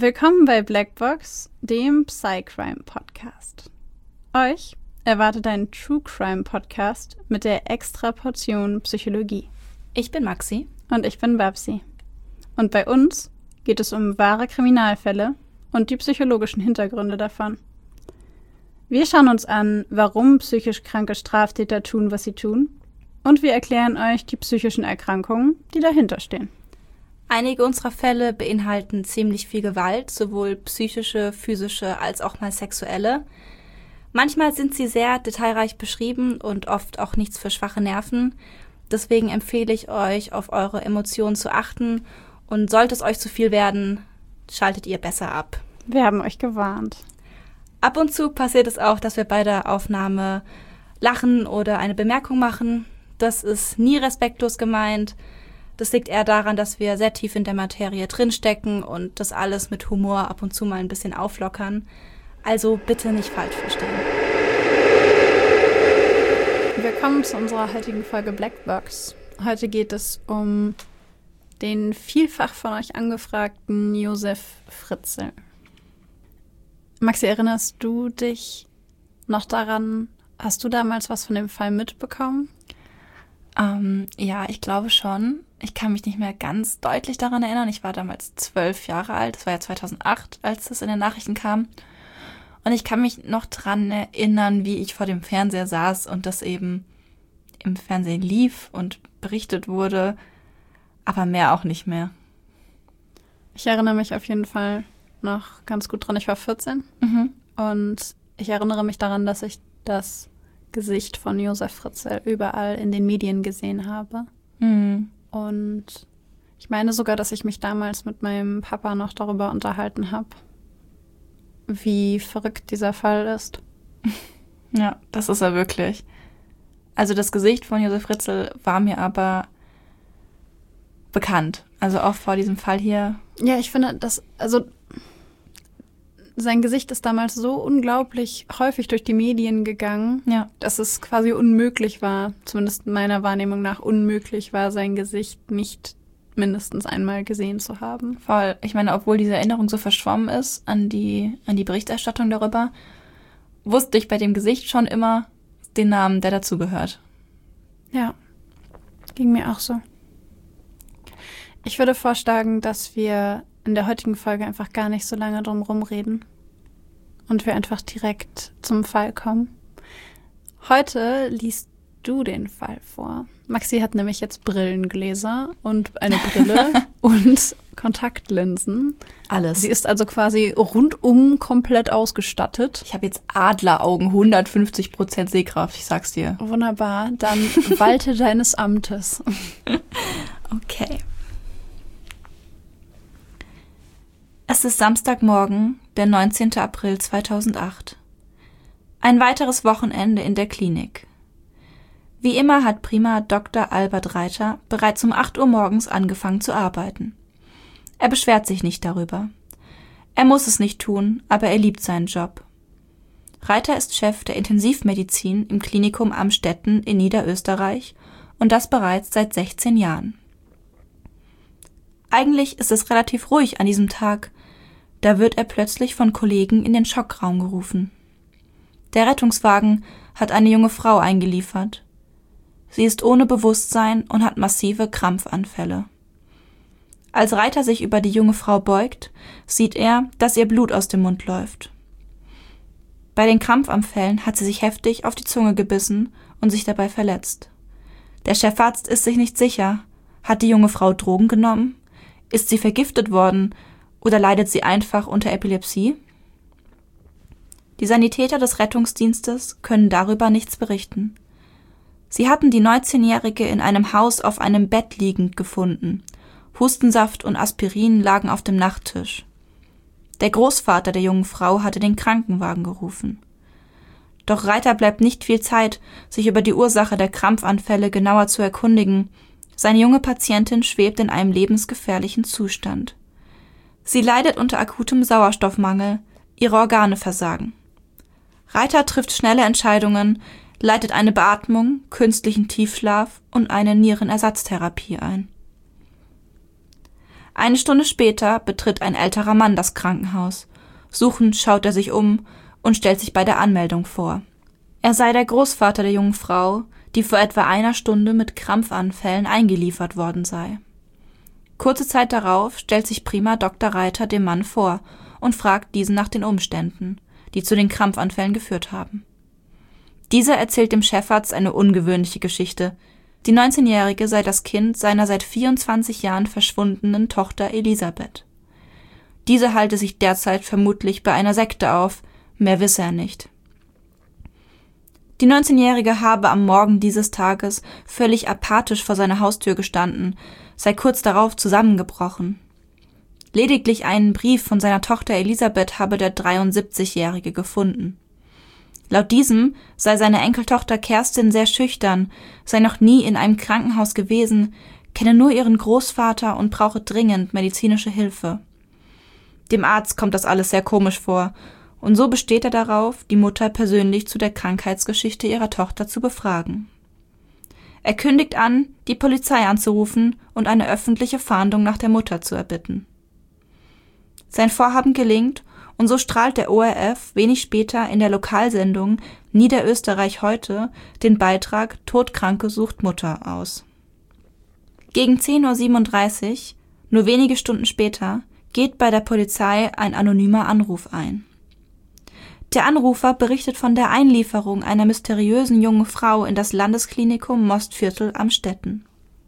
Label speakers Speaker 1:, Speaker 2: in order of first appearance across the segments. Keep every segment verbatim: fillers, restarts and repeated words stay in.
Speaker 1: Willkommen bei Blackbox, dem Psycrime-Podcast. Euch erwartet ein True-Crime-Podcast mit der extra Portion Psychologie.
Speaker 2: Ich bin Maxi.
Speaker 1: Und ich bin Babsi. Und bei uns geht es um wahre Kriminalfälle und die psychologischen Hintergründe davon. Wir schauen uns an, warum psychisch kranke Straftäter tun, was sie tun. Und wir erklären euch die psychischen Erkrankungen, die dahinter stehen.
Speaker 2: Einige unserer Fälle beinhalten ziemlich viel Gewalt, sowohl psychische, physische als auch mal sexuelle. Manchmal sind sie sehr detailreich beschrieben und oft auch nichts für schwache Nerven. Deswegen empfehle ich euch, auf eure Emotionen zu achten. Und sollte es euch zu viel werden, schaltet ihr besser ab.
Speaker 1: Wir haben euch gewarnt.
Speaker 2: Ab und zu passiert es auch, dass wir bei der Aufnahme lachen oder eine Bemerkung machen. Das ist nie respektlos gemeint. Das liegt eher daran, dass wir sehr tief in der Materie drinstecken und das alles mit Humor ab und zu mal ein bisschen auflockern. Also bitte nicht falsch verstehen.
Speaker 1: Willkommen zu unserer heutigen Folge Blackbox. Heute geht es um den vielfach von euch angefragten Josef Fritzl. Maxi, erinnerst du dich noch daran, hast du damals was von dem Fall mitbekommen?
Speaker 3: Ähm, ja, ich glaube schon. Ich kann mich nicht mehr ganz deutlich daran erinnern. Ich war damals zwölf Jahre alt. Das war ja zweitausendacht, als das in den Nachrichten kam. Und ich kann mich noch dran erinnern, wie ich vor dem Fernseher saß und das eben im Fernsehen lief und berichtet wurde. Aber mehr auch nicht mehr.
Speaker 1: Ich erinnere mich auf jeden Fall noch ganz gut dran. Ich war vierzehn.
Speaker 3: Mhm.
Speaker 1: Und ich erinnere mich daran, dass ich das Gesicht von Josef Fritzl überall in den Medien gesehen habe.
Speaker 3: Mhm.
Speaker 1: Und ich meine sogar, dass ich mich damals mit meinem Papa noch darüber unterhalten habe, wie verrückt dieser Fall ist.
Speaker 3: Ja, das ist er wirklich. Also das Gesicht von Josef Fritzl war mir aber bekannt. Also auch vor diesem Fall hier.
Speaker 1: Ja, ich finde, dass, also sein Gesicht ist damals so unglaublich häufig durch die Medien gegangen,
Speaker 3: ja,
Speaker 1: dass es quasi unmöglich war, zumindest meiner Wahrnehmung nach unmöglich war, sein Gesicht nicht mindestens einmal gesehen zu haben.
Speaker 3: Voll. Ich meine, obwohl diese Erinnerung so verschwommen ist an die, an die Berichterstattung darüber, wusste ich bei dem Gesicht schon immer den Namen, der dazugehört.
Speaker 1: Ja, ging mir auch so. Ich würde vorschlagen, dass wir in der heutigen Folge einfach gar nicht so lange drum rumreden und wir einfach direkt zum Fall kommen. Heute liest du den Fall vor. Maxi hat nämlich jetzt Brillengläser und eine Brille und Kontaktlinsen.
Speaker 3: Alles.
Speaker 1: Sie ist also quasi rundum komplett ausgestattet.
Speaker 3: Ich habe jetzt Adleraugen, hundertfünfzig Prozent Sehkraft, ich sag's dir.
Speaker 1: Wunderbar, dann walte deines Amtes.
Speaker 3: Okay. Es ist Samstagmorgen, der neunzehnten April zweitausendacht. Ein weiteres Wochenende in der Klinik. Wie immer hat Prima Doktor Albert Reiter bereits um acht Uhr morgens angefangen zu arbeiten. Er beschwert sich nicht darüber. Er muss es nicht tun, aber er liebt seinen Job. Reiter ist Chef der Intensivmedizin im Klinikum Amstetten in Niederösterreich und das bereits seit sechzehn Jahren. Eigentlich ist es relativ ruhig an diesem Tag. Da wird er plötzlich von Kollegen in den Schockraum gerufen. Der Rettungswagen hat eine junge Frau eingeliefert. Sie ist ohne Bewusstsein und hat massive Krampfanfälle. Als Reiter sich über die junge Frau beugt, sieht er, dass ihr Blut aus dem Mund läuft. Bei den Krampfanfällen hat sie sich heftig auf die Zunge gebissen und sich dabei verletzt. Der Chefarzt ist sich nicht sicher. Hat die junge Frau Drogen genommen? Ist sie vergiftet worden oder leidet sie einfach unter Epilepsie? Die Sanitäter des Rettungsdienstes können darüber nichts berichten. Sie hatten die neunzehnjährige in einem Haus auf einem Bett liegend gefunden. Hustensaft und Aspirin lagen auf dem Nachttisch. Der Großvater der jungen Frau hatte den Krankenwagen gerufen. Doch Reiter bleibt nicht viel Zeit, sich über die Ursache der Krampfanfälle genauer zu erkundigen. Seine junge Patientin schwebt in einem lebensgefährlichen Zustand. Sie leidet unter akutem Sauerstoffmangel, ihre Organe versagen. Reiter trifft schnelle Entscheidungen, leitet eine Beatmung, künstlichen Tiefschlaf und eine Nierenersatztherapie ein. Eine Stunde später betritt ein älterer Mann das Krankenhaus. Suchend schaut er sich um und stellt sich bei der Anmeldung vor. Er sei der Großvater der jungen Frau, die vor etwa einer Stunde mit Krampfanfällen eingeliefert worden sei. Kurze Zeit darauf stellt sich prima Doktor Reiter dem Mann vor und fragt diesen nach den Umständen, die zu den Krampfanfällen geführt haben. Dieser erzählt dem Chefarzt eine ungewöhnliche Geschichte. Die neunzehnjährige sei das Kind seiner seit vierundzwanzig Jahren verschwundenen Tochter Elisabeth. Diese halte sich derzeit vermutlich bei einer Sekte auf, mehr wisse er nicht. Die neunzehnjährige habe am Morgen dieses Tages völlig apathisch vor seiner Haustür gestanden, sei kurz darauf zusammengebrochen. Lediglich einen Brief von seiner Tochter Elisabeth habe der dreiundsiebzigjährige gefunden. Laut diesem sei seine Enkeltochter Kerstin sehr schüchtern, sei noch nie in einem Krankenhaus gewesen, kenne nur ihren Großvater und brauche dringend medizinische Hilfe. Dem Arzt kommt das alles sehr komisch vor, und so besteht er darauf, die Mutter persönlich zu der Krankheitsgeschichte ihrer Tochter zu befragen. Er kündigt an, die Polizei anzurufen und eine öffentliche Fahndung nach der Mutter zu erbitten. Sein Vorhaben gelingt, und so strahlt der O R F wenig später in der Lokalsendung Niederösterreich heute den Beitrag Todkranke sucht Mutter aus. Gegen zehn Uhr siebenunddreißig, nur wenige Stunden später, geht bei der Polizei ein anonymer Anruf ein. Der Anrufer berichtet von der Einlieferung einer mysteriösen jungen Frau in das Landesklinikum Mostviertel am Stetten.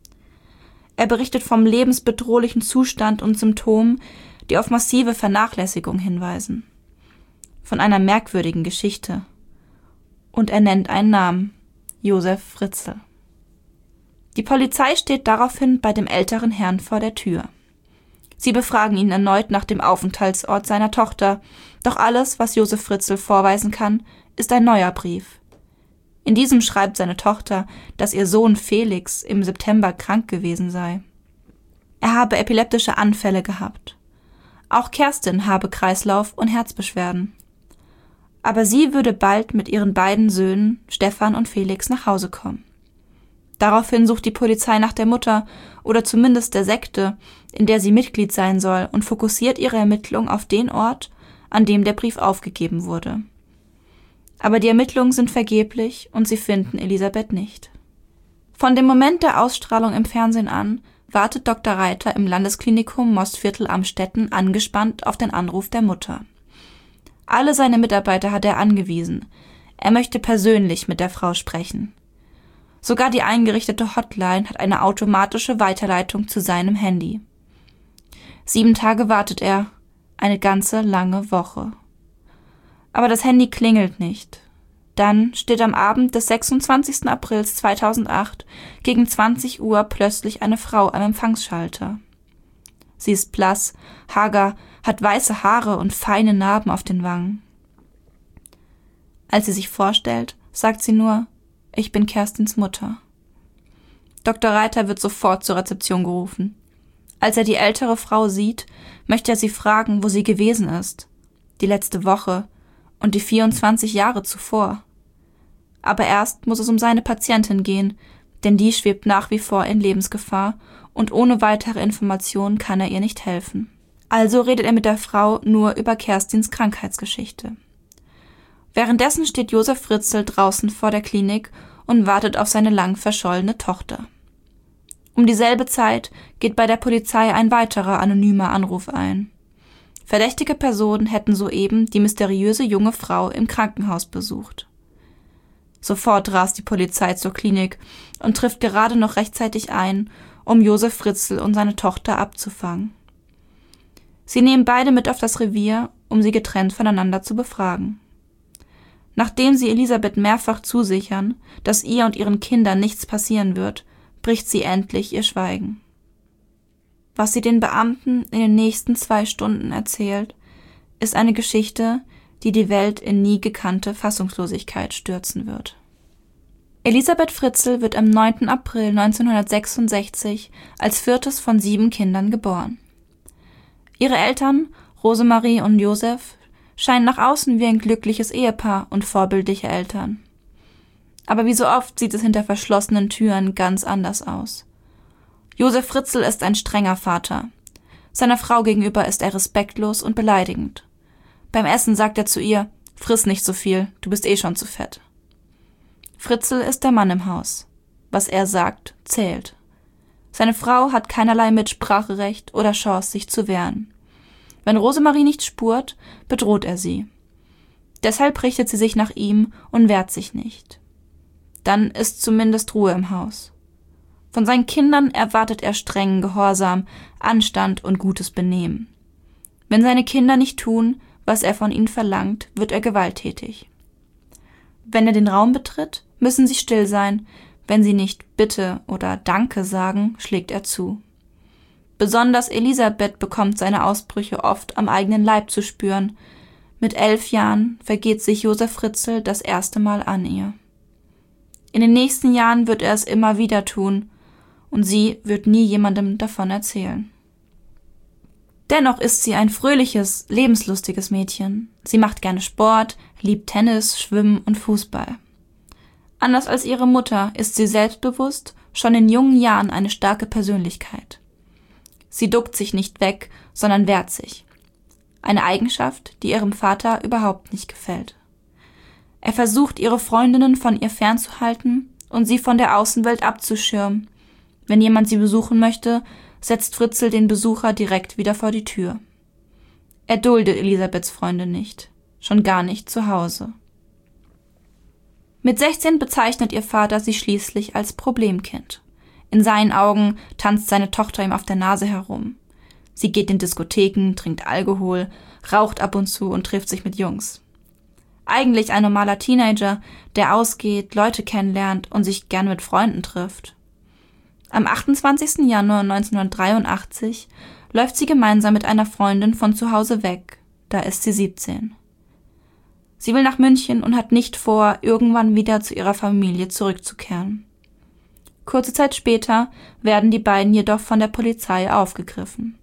Speaker 3: Er berichtet vom lebensbedrohlichen Zustand und Symptomen, die auf massive Vernachlässigung hinweisen. Von einer merkwürdigen Geschichte. Und er nennt einen Namen: Josef Fritzl. Die Polizei steht daraufhin bei dem älteren Herrn vor der Tür. Sie befragen ihn erneut nach dem Aufenthaltsort seiner Tochter, doch alles, was Josef Fritzl vorweisen kann, ist ein neuer Brief. In diesem schreibt seine Tochter, dass ihr Sohn Felix im September krank gewesen sei. Er habe epileptische Anfälle gehabt. Auch Kerstin habe Kreislauf- und Herzbeschwerden. Aber sie würde bald mit ihren beiden Söhnen, Stefan und Felix, nach Hause kommen. Daraufhin sucht die Polizei nach der Mutter oder zumindest der Sekte, in der sie Mitglied sein soll, und fokussiert ihre Ermittlungen auf den Ort, an dem der Brief aufgegeben wurde. Aber die Ermittlungen sind vergeblich und sie finden Elisabeth nicht. Von dem Moment der Ausstrahlung im Fernsehen an wartet Doktor Reiter im Landesklinikum Mostviertel am Stetten angespannt auf den Anruf der Mutter. Alle seine Mitarbeiter hat er angewiesen. Er möchte persönlich mit der Frau sprechen. Sogar die eingerichtete Hotline hat eine automatische Weiterleitung zu seinem Handy. Sieben Tage wartet er, eine ganze lange Woche. Aber das Handy klingelt nicht. Dann steht am Abend des sechsundzwanzigsten April zweitausendacht gegen zwanzig Uhr plötzlich eine Frau am Empfangsschalter. Sie ist blass, hager, hat weiße Haare und feine Narben auf den Wangen. Als sie sich vorstellt, sagt sie nur: Ich bin Kerstins Mutter. Doktor Reiter wird sofort zur Rezeption gerufen. Als er die ältere Frau sieht, möchte er sie fragen, wo sie gewesen ist. Die letzte Woche und die vierundzwanzig Jahre zuvor. Aber erst muss es um seine Patientin gehen, denn die schwebt nach wie vor in Lebensgefahr und ohne weitere Informationen kann er ihr nicht helfen. Also redet er mit der Frau nur über Kerstins Krankheitsgeschichte. Währenddessen steht Josef Fritzl draußen vor der Klinik und wartet auf seine lang verschollene Tochter. Um dieselbe Zeit geht bei der Polizei ein weiterer anonymer Anruf ein. Verdächtige Personen hätten soeben die mysteriöse junge Frau im Krankenhaus besucht. Sofort rast die Polizei zur Klinik und trifft gerade noch rechtzeitig ein, um Josef Fritzl und seine Tochter abzufangen. Sie nehmen beide mit auf das Revier, um sie getrennt voneinander zu befragen. Nachdem sie Elisabeth mehrfach zusichern, dass ihr und ihren Kindern nichts passieren wird, bricht sie endlich ihr Schweigen. Was sie den Beamten in den nächsten zwei Stunden erzählt, ist eine Geschichte, die die Welt in nie gekannte Fassungslosigkeit stürzen wird. Elisabeth Fritzl wird am neunten April neunzehnhundertsechsundsechzig als viertes von sieben Kindern geboren. Ihre Eltern, Rosemarie und Josef, scheinen nach außen wie ein glückliches Ehepaar und vorbildliche Eltern. Aber wie so oft sieht es hinter verschlossenen Türen ganz anders aus. Josef Fritzl ist ein strenger Vater. Seiner Frau gegenüber ist er respektlos und beleidigend. Beim Essen sagt er zu ihr: Friss nicht so viel, du bist eh schon zu fett. Fritzl ist der Mann im Haus. Was er sagt, zählt. Seine Frau hat keinerlei Mitspracherecht oder Chance, sich zu wehren. Wenn Rosemarie nicht spurt, bedroht er sie. Deshalb richtet sie sich nach ihm und wehrt sich nicht. Dann ist zumindest Ruhe im Haus. Von seinen Kindern erwartet er strengen Gehorsam, Anstand und gutes Benehmen. Wenn seine Kinder nicht tun, was er von ihnen verlangt, wird er gewalttätig. Wenn er den Raum betritt, müssen sie still sein. Wenn sie nicht Bitte oder Danke sagen, schlägt er zu. Besonders Elisabeth bekommt seine Ausbrüche oft am eigenen Leib zu spüren. Mit elf Jahren vergeht sich Josef Fritzl das erste Mal an ihr. In den nächsten Jahren wird er es immer wieder tun, und sie wird nie jemandem davon erzählen. Dennoch ist sie ein fröhliches, lebenslustiges Mädchen. Sie macht gerne Sport, liebt Tennis, Schwimmen und Fußball. Anders als ihre Mutter ist sie selbstbewusst, schon in jungen Jahren eine starke Persönlichkeit. Sie duckt sich nicht weg, sondern wehrt sich. Eine Eigenschaft, die ihrem Vater überhaupt nicht gefällt. Er versucht, ihre Freundinnen von ihr fernzuhalten und sie von der Außenwelt abzuschirmen. Wenn jemand sie besuchen möchte, setzt Fritzl den Besucher direkt wieder vor die Tür. Er duldet Elisabeths Freunde nicht, schon gar nicht zu Hause. Mit sechzehn bezeichnet ihr Vater sie schließlich als Problemkind. In seinen Augen tanzt seine Tochter ihm auf der Nase herum. Sie geht in Diskotheken, trinkt Alkohol, raucht ab und zu und trifft sich mit Jungs. Eigentlich ein normaler Teenager, der ausgeht, Leute kennenlernt und sich gerne mit Freunden trifft. Am achtundzwanzigsten Januar neunzehnhundertdreiundachtzig läuft sie gemeinsam mit einer Freundin von zu Hause weg. Da ist sie siebzehn. Sie will nach München und hat nicht vor, irgendwann wieder zu ihrer Familie zurückzukehren. Kurze Zeit später werden die beiden jedoch von der Polizei aufgegriffen.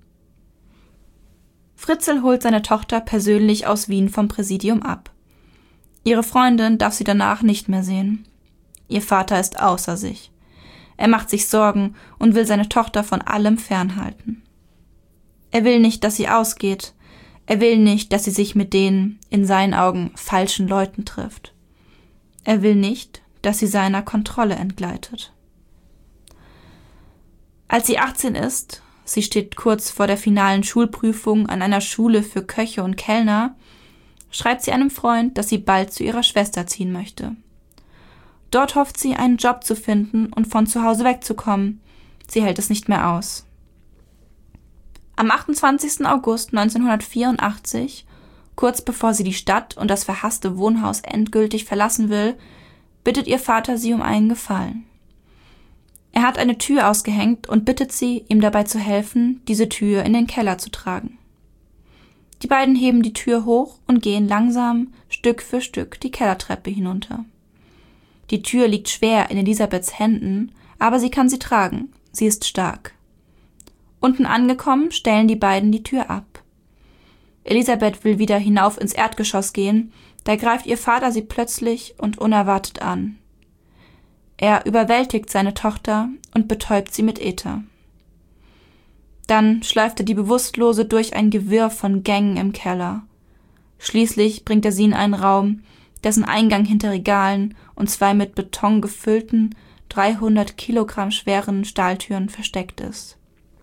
Speaker 3: Fritzl holt seine Tochter persönlich aus Wien vom Präsidium ab. Ihre Freundin darf sie danach nicht mehr sehen. Ihr Vater ist außer sich. Er macht sich Sorgen und will seine Tochter von allem fernhalten. Er will nicht, dass sie ausgeht. Er will nicht, dass sie sich mit den, in seinen Augen, falschen Leuten trifft. Er will nicht, dass sie seiner Kontrolle entgleitet. Als sie achtzehn ist, sie steht kurz vor der finalen Schulprüfung an einer Schule für Köche und Kellner, schreibt sie einem Freund, dass sie bald zu ihrer Schwester ziehen möchte. Dort hofft sie, einen Job zu finden und von zu Hause wegzukommen. Sie hält es nicht mehr aus. Am achtundzwanzigsten August neunzehnhundertvierundachtzig, kurz bevor sie die Stadt und das verhasste Wohnhaus endgültig verlassen will, bittet ihr Vater sie um einen Gefallen. Er hat eine Tür ausgehängt und bittet sie, ihm dabei zu helfen, diese Tür in den Keller zu tragen. Die beiden heben die Tür hoch und gehen langsam, Stück für Stück, die Kellertreppe hinunter. Die Tür liegt schwer in Elisabeths Händen, aber sie kann sie tragen, sie ist stark. Unten angekommen, stellen die beiden die Tür ab. Elisabeth will wieder hinauf ins Erdgeschoss gehen, da greift ihr Vater sie plötzlich und unerwartet an. Er überwältigt seine Tochter und betäubt sie mit Ether. Dann schleift er die Bewusstlose durch ein Gewirr von Gängen im Keller. Schließlich bringt er sie in einen Raum, dessen Eingang hinter Regalen und zwei mit Beton gefüllten, dreihundert Kilogramm schweren Stahltüren versteckt ist.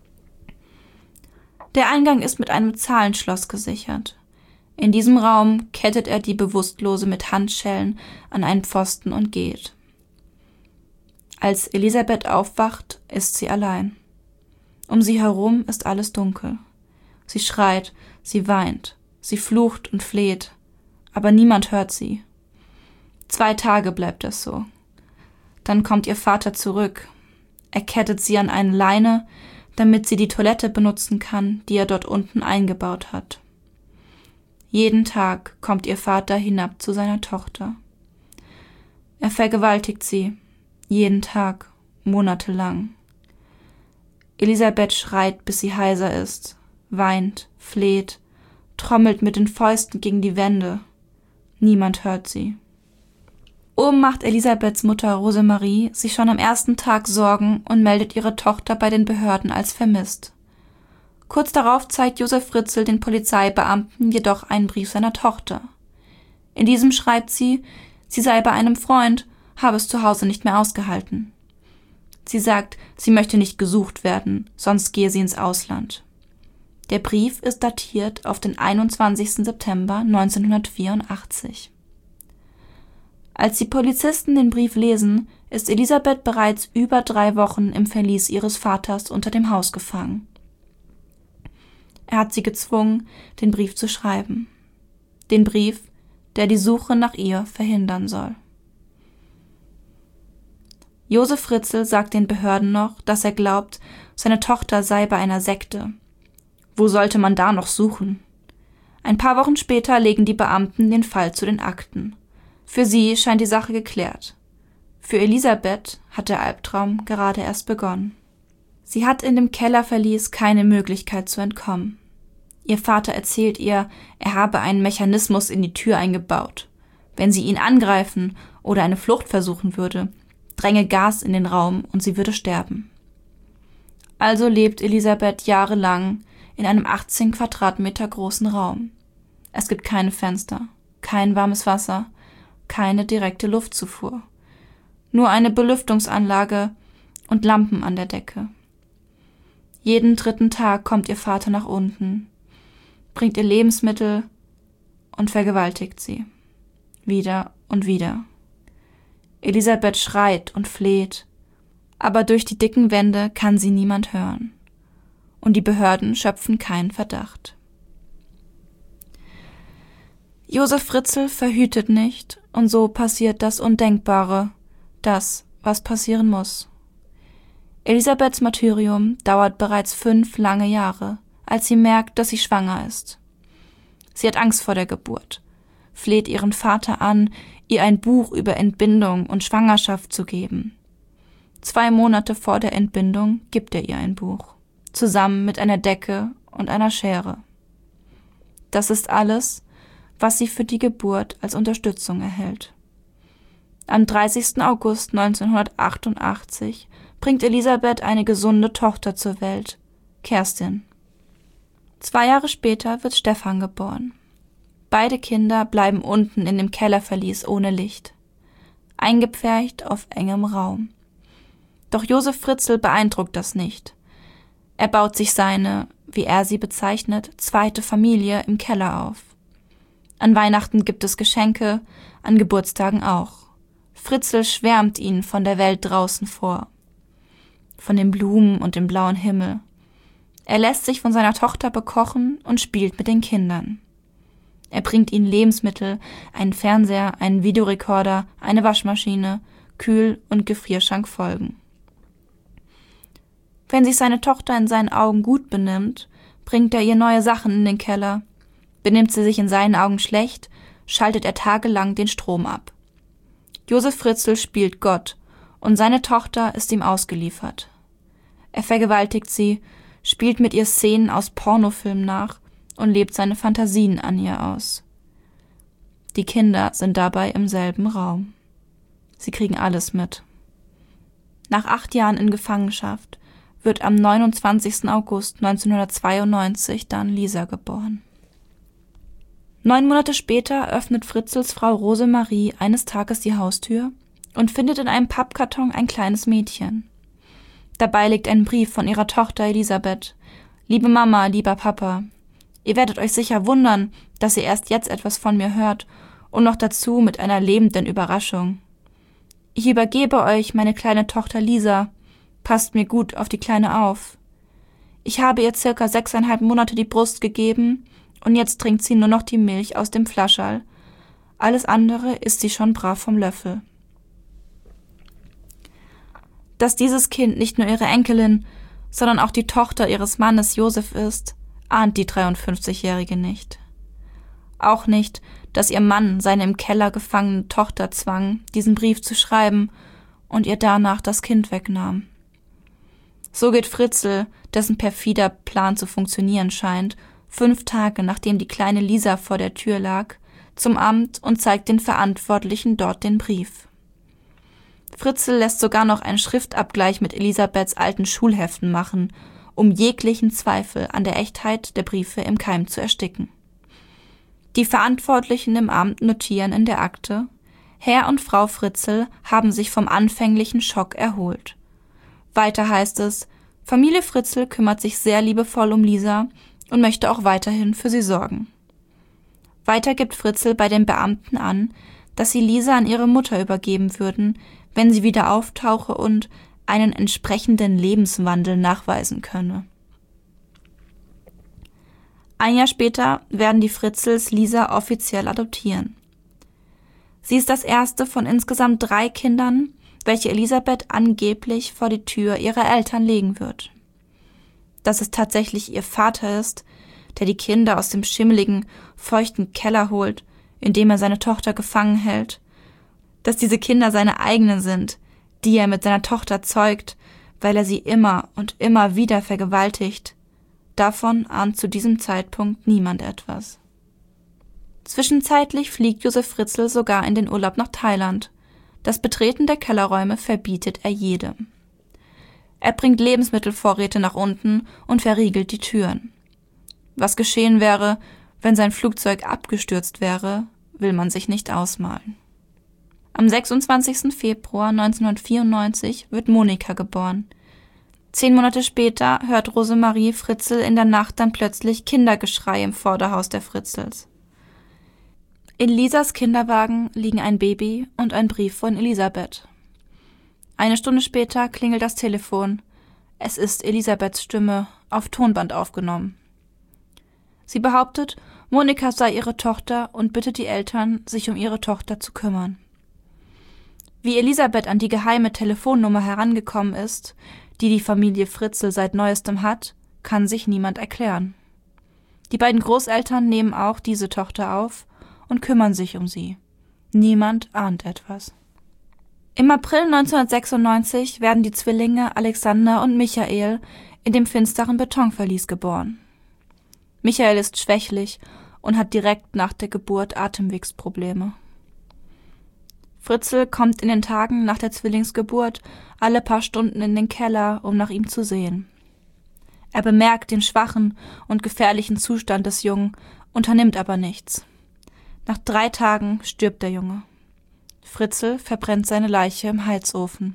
Speaker 3: Der Eingang ist mit einem Zahlenschloss gesichert. In diesem Raum kettet er die Bewusstlose mit Handschellen an einen Pfosten und geht. Als Elisabeth aufwacht, ist sie allein. Um sie herum ist alles dunkel. Sie schreit, sie weint, sie flucht und fleht, aber niemand hört sie. Zwei Tage bleibt das so. Dann kommt ihr Vater zurück. Er kettet sie an eine Leine, damit sie die Toilette benutzen kann, die er dort unten eingebaut hat. Jeden Tag kommt ihr Vater hinab zu seiner Tochter. Er vergewaltigt sie, jeden Tag, monatelang. Elisabeth schreit, bis sie heiser ist, weint, fleht, trommelt mit den Fäusten gegen die Wände. Niemand hört sie. Oben macht Elisabeths Mutter Rosemarie sich schon am ersten Tag Sorgen und meldet ihre Tochter bei den Behörden als vermisst. Kurz darauf zeigt Josef Fritzl den Polizeibeamten jedoch einen Brief seiner Tochter. In diesem schreibt sie, sie sei bei einem Freund, habe es zu Hause nicht mehr ausgehalten. Sie sagt, sie möchte nicht gesucht werden, sonst gehe sie ins Ausland. Der Brief ist datiert auf den einundzwanzigsten September neunzehnhundertvierundachtzig. Als die Polizisten den Brief lesen, ist Elisabeth bereits über drei Wochen im Verlies ihres Vaters unter dem Haus gefangen. Er hat sie gezwungen, den Brief zu schreiben. Den Brief, der die Suche nach ihr verhindern soll. Josef Fritzl sagt den Behörden noch, dass er glaubt, seine Tochter sei bei einer Sekte. Wo sollte man da noch suchen? Ein paar Wochen später legen die Beamten den Fall zu den Akten. Für sie scheint die Sache geklärt. Für Elisabeth hat der Albtraum gerade erst begonnen. Sie hat in dem Kellerverlies keine Möglichkeit zu entkommen. Ihr Vater erzählt ihr, er habe einen Mechanismus in die Tür eingebaut. Wenn sie ihn angreifen oder eine Flucht versuchen würde, dränge Gas in den Raum und sie würde sterben. Also lebt Elisabeth jahrelang in einem achtzehn Quadratmeter großen Raum. Es gibt keine Fenster, kein warmes Wasser, keine direkte Luftzufuhr. Nur eine Belüftungsanlage und Lampen an der Decke. Jeden dritten Tag kommt ihr Vater nach unten, bringt ihr Lebensmittel und vergewaltigt sie. Wieder und wieder. Elisabeth schreit und fleht, aber durch die dicken Wände kann sie niemand hören. Und die Behörden schöpfen keinen Verdacht. Josef Fritzl verhütet nicht und so passiert das Undenkbare, das, was passieren muss. Elisabeths Martyrium dauert bereits fünf lange Jahre, als sie merkt, dass sie schwanger ist. Sie hat Angst vor der Geburt, fleht ihren Vater an, ihr ein Buch über Entbindung und Schwangerschaft zu geben. Zwei Monate vor der Entbindung gibt er ihr ein Buch, zusammen mit einer Decke und einer Schere. Das ist alles, was sie für die Geburt als Unterstützung erhält. Am dreißigsten August neunzehnhundertachtundachtzig bringt Elisabeth eine gesunde Tochter zur Welt, Kerstin. Zwei Jahre später wird Stefan geboren. Beide Kinder bleiben unten in dem Kellerverlies ohne Licht, eingepfercht auf engem Raum. Doch Josef Fritzl beeindruckt das nicht. Er baut sich seine, wie er sie bezeichnet, zweite Familie im Keller auf. An Weihnachten gibt es Geschenke, an Geburtstagen auch. Fritzl schwärmt ihnen von der Welt draußen vor, von den Blumen und dem blauen Himmel. Er lässt sich von seiner Tochter bekochen und spielt mit den Kindern. Er bringt ihnen Lebensmittel, einen Fernseher, einen Videorekorder, eine Waschmaschine, Kühl- und Gefrierschrank folgen. Wenn sich seine Tochter in seinen Augen gut benimmt, bringt er ihr neue Sachen in den Keller. Benimmt sie sich in seinen Augen schlecht, schaltet er tagelang den Strom ab. Josef Fritzl spielt Gott und seine Tochter ist ihm ausgeliefert. Er vergewaltigt sie, spielt mit ihr Szenen aus Pornofilmen nach und lebt seine Fantasien an ihr aus. Die Kinder sind dabei im selben Raum. Sie kriegen alles mit. Nach acht Jahren in Gefangenschaft wird am neunundzwanzigsten August neunzehnhundertzweiundneunzig dann Lisa geboren. Neun Monate später öffnet Fritzls Frau Rosemarie eines Tages die Haustür und findet in einem Pappkarton ein kleines Mädchen. Dabei liegt ein Brief von ihrer Tochter Elisabeth. Liebe Mama, lieber Papa, ihr werdet euch sicher wundern, dass ihr erst jetzt etwas von mir hört und noch dazu mit einer lebenden Überraschung. Ich übergebe euch meine kleine Tochter Lisa. Passt mir gut auf die Kleine auf. Ich habe ihr circa sechseinhalb Monate die Brust gegeben und jetzt trinkt sie nur noch die Milch aus dem Flascherl. Alles andere isst sie schon brav vom Löffel. Dass dieses Kind nicht nur ihre Enkelin, sondern auch die Tochter ihres Mannes Josef ist, ahnt die dreiundfünfzigjährige nicht. Auch nicht, dass ihr Mann seine im Keller gefangene Tochter zwang, diesen Brief zu schreiben und ihr danach das Kind wegnahm. So geht Fritzl, dessen perfider Plan zu funktionieren scheint, fünf Tage nachdem die kleine Lisa vor der Tür lag, zum Amt und zeigt den Verantwortlichen dort den Brief. Fritzl lässt sogar noch einen Schriftabgleich mit Elisabeths alten Schulheften machen, um jeglichen Zweifel an der Echtheit der Briefe im Keim zu ersticken. Die Verantwortlichen im Amt notieren in der Akte: Herr und Frau Fritzl haben sich vom anfänglichen Schock erholt. Weiter heißt es: Familie Fritzl kümmert sich sehr liebevoll um Lisa und möchte auch weiterhin für sie sorgen. Weiter gibt Fritzl bei den Beamten an, dass sie Lisa an ihre Mutter übergeben würden, wenn sie wieder auftauche und einen entsprechenden Lebenswandel nachweisen könne. Ein Jahr später werden die Fritzls Lisa offiziell adoptieren. Sie ist das erste von insgesamt drei Kindern, welche Elisabeth angeblich vor die Tür ihrer Eltern legen wird. Dass es tatsächlich ihr Vater ist, der die Kinder aus dem schimmeligen, feuchten Keller holt, in dem er seine Tochter gefangen hält, dass diese Kinder seine eigenen sind, die er mit seiner Tochter zeugt, weil er sie immer und immer wieder vergewaltigt, davon ahnt zu diesem Zeitpunkt niemand etwas. Zwischenzeitlich fliegt Josef Fritzl sogar in den Urlaub nach Thailand. Das Betreten der Kellerräume verbietet er jedem. Er bringt Lebensmittelvorräte nach unten und verriegelt die Türen. Was geschehen wäre, wenn sein Flugzeug abgestürzt wäre, will man sich nicht ausmalen. Am sechsundzwanzigsten Februar neunzehnhundertvierundneunzig wird Monika geboren. Zehn Monate später hört Rosemarie Fritzl in der Nacht dann plötzlich Kindergeschrei im Vorderhaus der Fritzls. In Lisas Kinderwagen liegen ein Baby und ein Brief von Elisabeth. Eine Stunde später klingelt das Telefon. Es ist Elisabeths Stimme, auf Tonband aufgenommen. Sie behauptet, Monika sei ihre Tochter und bittet die Eltern, sich um ihre Tochter zu kümmern. Wie Elisabeth an die geheime Telefonnummer herangekommen ist, die die Familie Fritzl seit Neuestem hat, kann sich niemand erklären. Die beiden Großeltern nehmen auch diese Tochter auf und kümmern sich um sie. Niemand ahnt etwas. Im April neunzehnhundertsechsundneunzig werden die Zwillinge Alexander und Michael in dem finsteren Betonverlies geboren. Michael ist schwächlich und hat direkt nach der Geburt Atemwegsprobleme. Fritzl kommt in den Tagen nach der Zwillingsgeburt alle paar Stunden in den Keller, um nach ihm zu sehen. Er bemerkt den schwachen und gefährlichen Zustand des Jungen, unternimmt aber nichts. Nach drei Tagen stirbt der Junge. Fritzl verbrennt seine Leiche im Heizofen.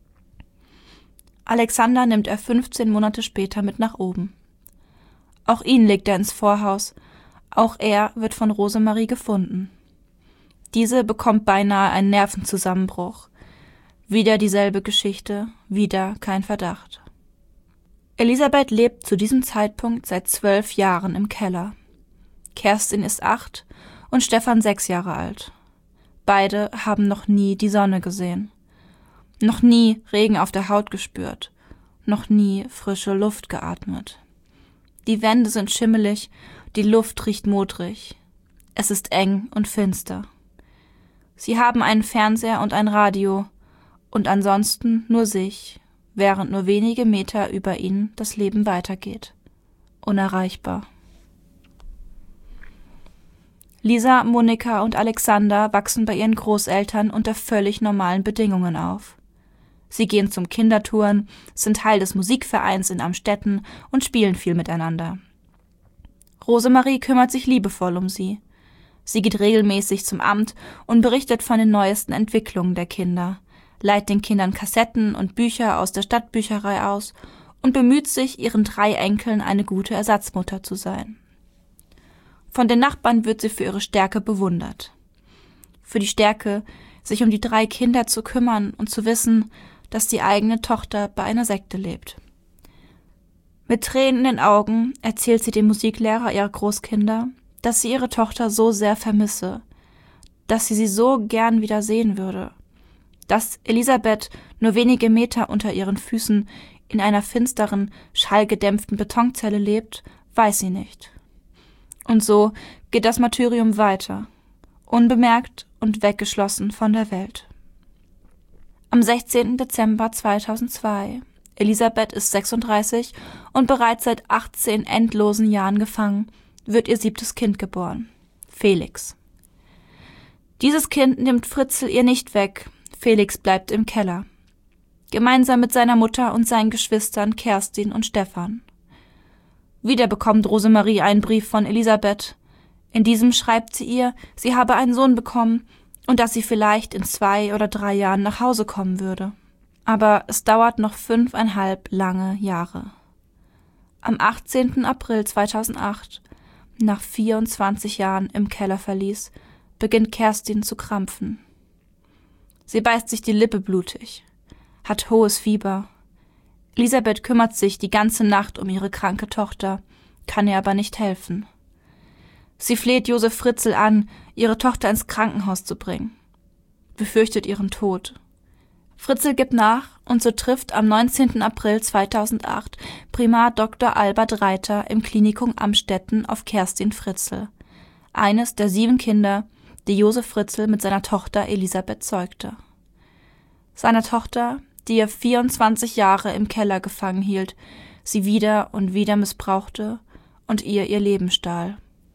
Speaker 3: Alexander nimmt er fünfzehn Monate später mit nach oben. Auch ihn legt er ins Vorhaus. Auch er wird von Rosemarie gefunden. Diese bekommt beinahe einen Nervenzusammenbruch. Wieder dieselbe Geschichte, wieder kein Verdacht. Elisabeth lebt zu diesem Zeitpunkt seit zwölf Jahren im Keller. Kerstin ist acht und Stefan sechs Jahre alt. Beide haben noch nie die Sonne gesehen. Noch nie Regen auf der Haut gespürt. Noch nie frische Luft geatmet. Die Wände sind schimmelig, die Luft riecht modrig. Es ist eng und finster. Sie haben einen Fernseher und ein Radio und ansonsten nur sich, während nur wenige Meter über ihnen das Leben weitergeht. Unerreichbar. Lisa, Monika und Alexander wachsen bei ihren Großeltern unter völlig normalen Bedingungen auf. Sie gehen zum Kindertouren, sind Teil des Musikvereins in Amstetten und spielen viel miteinander. Rosemarie kümmert sich liebevoll um sie. Sie geht regelmäßig zum Amt und berichtet von den neuesten Entwicklungen der Kinder, leiht den Kindern Kassetten und Bücher aus der Stadtbücherei aus und bemüht sich, ihren drei Enkeln eine gute Ersatzmutter zu sein. Von den Nachbarn wird sie für ihre Stärke bewundert. Für die Stärke, sich um die drei Kinder zu kümmern und zu wissen, dass die eigene Tochter bei einer Sekte lebt. Mit Tränen in den Augen erzählt sie dem Musiklehrer ihrer Großkinder, dass sie ihre Tochter so sehr vermisse, dass sie sie so gern wieder sehen würde, dass Elisabeth nur wenige Meter unter ihren Füßen in einer finsteren, schallgedämpften Betonzelle lebt, weiß sie nicht. Und so geht das Martyrium weiter, unbemerkt und weggeschlossen von der Welt. Am sechzehnten Dezember zweitausendzwei. Elisabeth ist sechsunddreißig und bereits seit achtzehn endlosen Jahren gefangen, wird ihr siebtes Kind geboren, Felix. Dieses Kind nimmt Fritzl ihr nicht weg, Felix bleibt im Keller. Gemeinsam mit seiner Mutter und seinen Geschwistern Kerstin und Stefan. Wieder bekommt Rosemarie einen Brief von Elisabeth. In diesem schreibt sie ihr, sie habe einen Sohn bekommen und dass sie vielleicht in zwei oder drei Jahren nach Hause kommen würde. Aber es dauert noch fünfeinhalb lange Jahre. Am achtzehnten April zweitausendacht, nach vierundzwanzig Jahren im Kellerverlies, beginnt Kerstin zu krampfen. Sie beißt sich die Lippe blutig, hat hohes Fieber. Elisabeth kümmert sich die ganze Nacht um ihre kranke Tochter, kann ihr aber nicht helfen. Sie fleht Josef Fritzl an, ihre Tochter ins Krankenhaus zu bringen, befürchtet ihren Tod. Fritzl gibt nach und so trifft am neunzehnten April zweitausendacht Primar Doktor Albert Reiter im Klinikum Amstetten auf Kerstin Fritzl, eines der sieben Kinder, die Josef Fritzl mit seiner Tochter Elisabeth zeugte. Seiner Tochter, die er vierundzwanzig Jahre im Keller gefangen hielt, sie wieder und wieder missbrauchte und ihr ihr Leben stahl.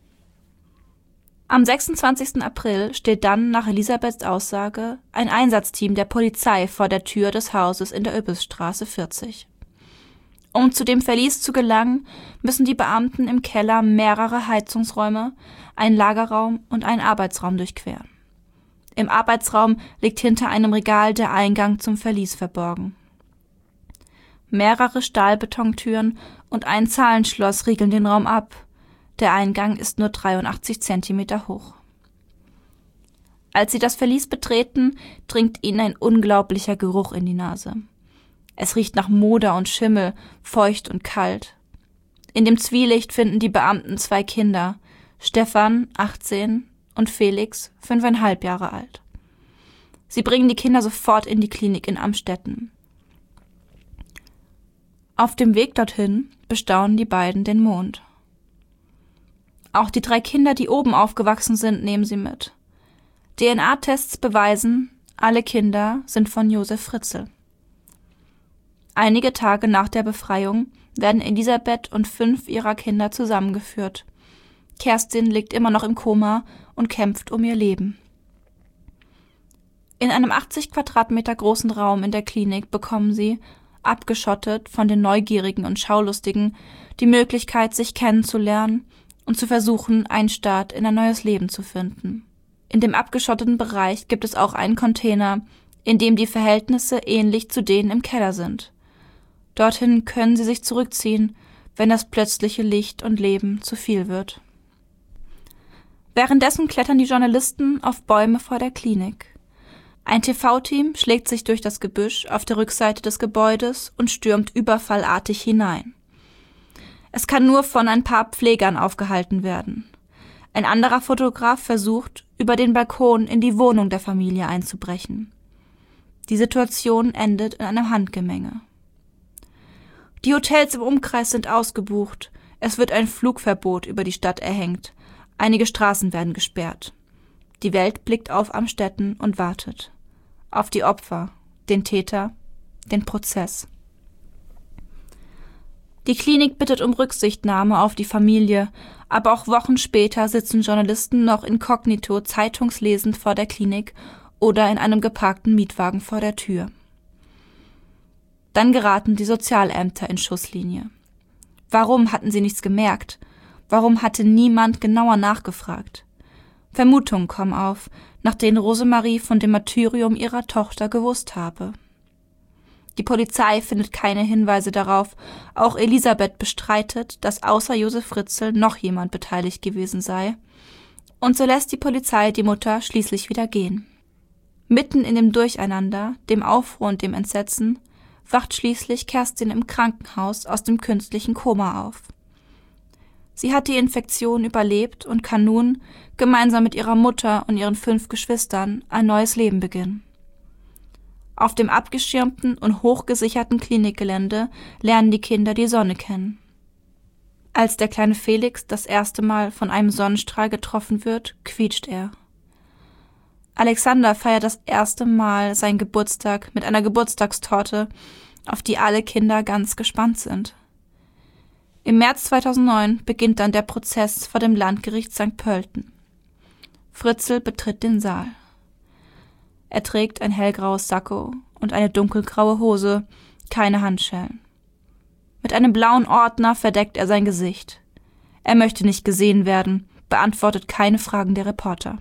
Speaker 3: Am sechsundzwanzigsten April steht dann nach Elisabeths Aussage ein Einsatzteam der Polizei vor der Tür des Hauses in der Üppesstraße vierzig. Um zu dem Verlies zu gelangen, müssen die Beamten im Keller mehrere Heizungsräume, einen Lagerraum und einen Arbeitsraum durchqueren. Im Arbeitsraum liegt hinter einem Regal der Eingang zum Verlies verborgen. Mehrere Stahlbetontüren und ein Zahlenschloss riegeln den Raum ab. Der Eingang ist nur dreiundachtzig Zentimeter hoch. Als sie das Verlies betreten, dringt ihnen ein unglaublicher Geruch in die Nase. Es riecht nach Moder und Schimmel, feucht und kalt. In dem Zwielicht finden die Beamten zwei Kinder, Stefan, achtzehn, und Felix, fünfeinhalb Jahre alt. Sie bringen die Kinder sofort in die Klinik in Amstetten. Auf dem Weg dorthin bestaunen die beiden den Mond. Auch die drei Kinder, die oben aufgewachsen sind, nehmen sie mit. D N A-Tests beweisen, alle Kinder sind von Josef Fritzl. Einige Tage nach der Befreiung werden Elisabeth und fünf ihrer Kinder zusammengeführt. Kerstin liegt immer noch im Koma und kämpft um ihr Leben. In einem achtzig Quadratmeter großen Raum in der Klinik bekommen sie, abgeschottet von den Neugierigen und Schaulustigen, die Möglichkeit, sich kennenzulernen und zu versuchen, einen Start in ein neues Leben zu finden. In dem abgeschotteten Bereich gibt es auch einen Container, in dem die Verhältnisse ähnlich zu denen im Keller sind. Dorthin können sie sich zurückziehen, wenn das plötzliche Licht und Leben zu viel wird. Währenddessen klettern die Journalisten auf Bäume vor der Klinik. Ein T V-Team schlägt sich durch das Gebüsch auf der Rückseite des Gebäudes und stürmt überfallartig hinein. Es kann nur von ein paar Pflegern aufgehalten werden. Ein anderer Fotograf versucht, über den Balkon in die Wohnung der Familie einzubrechen. Die Situation endet in einem Handgemenge. Die Hotels im Umkreis sind ausgebucht. Es wird ein Flugverbot über die Stadt erhängt. Einige Straßen werden gesperrt. Die Welt blickt auf Amstetten und wartet. Auf die Opfer, den Täter, den Prozess. Die Klinik bittet um Rücksichtnahme auf die Familie, aber auch Wochen später sitzen Journalisten noch inkognito zeitungslesend vor der Klinik oder in einem geparkten Mietwagen vor der Tür. Dann geraten die Sozialämter in Schusslinie. Warum hatten sie nichts gemerkt? Warum hatte niemand genauer nachgefragt? Vermutungen kommen auf, nach denen Rosemarie von dem Martyrium ihrer Tochter gewusst habe. Die Polizei findet keine Hinweise darauf, auch Elisabeth bestreitet, dass außer Josef Fritzl noch jemand beteiligt gewesen sei. Und so lässt die Polizei die Mutter schließlich wieder gehen. Mitten in dem Durcheinander, dem Aufruhr und dem Entsetzen, wacht schließlich Kerstin im Krankenhaus aus dem künstlichen Koma auf. Sie hat die Infektion überlebt und kann nun, gemeinsam mit ihrer Mutter und ihren fünf Geschwistern, ein neues Leben beginnen. Auf dem abgeschirmten und hochgesicherten Klinikgelände lernen die Kinder die Sonne kennen. Als der kleine Felix das erste Mal von einem Sonnenstrahl getroffen wird, quietscht er. Alexander feiert das erste Mal seinen Geburtstag mit einer Geburtstagstorte, auf die alle Kinder ganz gespannt sind. Im März zweitausendneun beginnt dann der Prozess vor dem Landgericht Sankt Pölten. Fritzl betritt den Saal. Er trägt ein hellgraues Sakko und eine dunkelgraue Hose, keine Handschellen. Mit einem blauen Ordner verdeckt er sein Gesicht. Er möchte nicht gesehen werden, beantwortet keine Fragen der Reporter.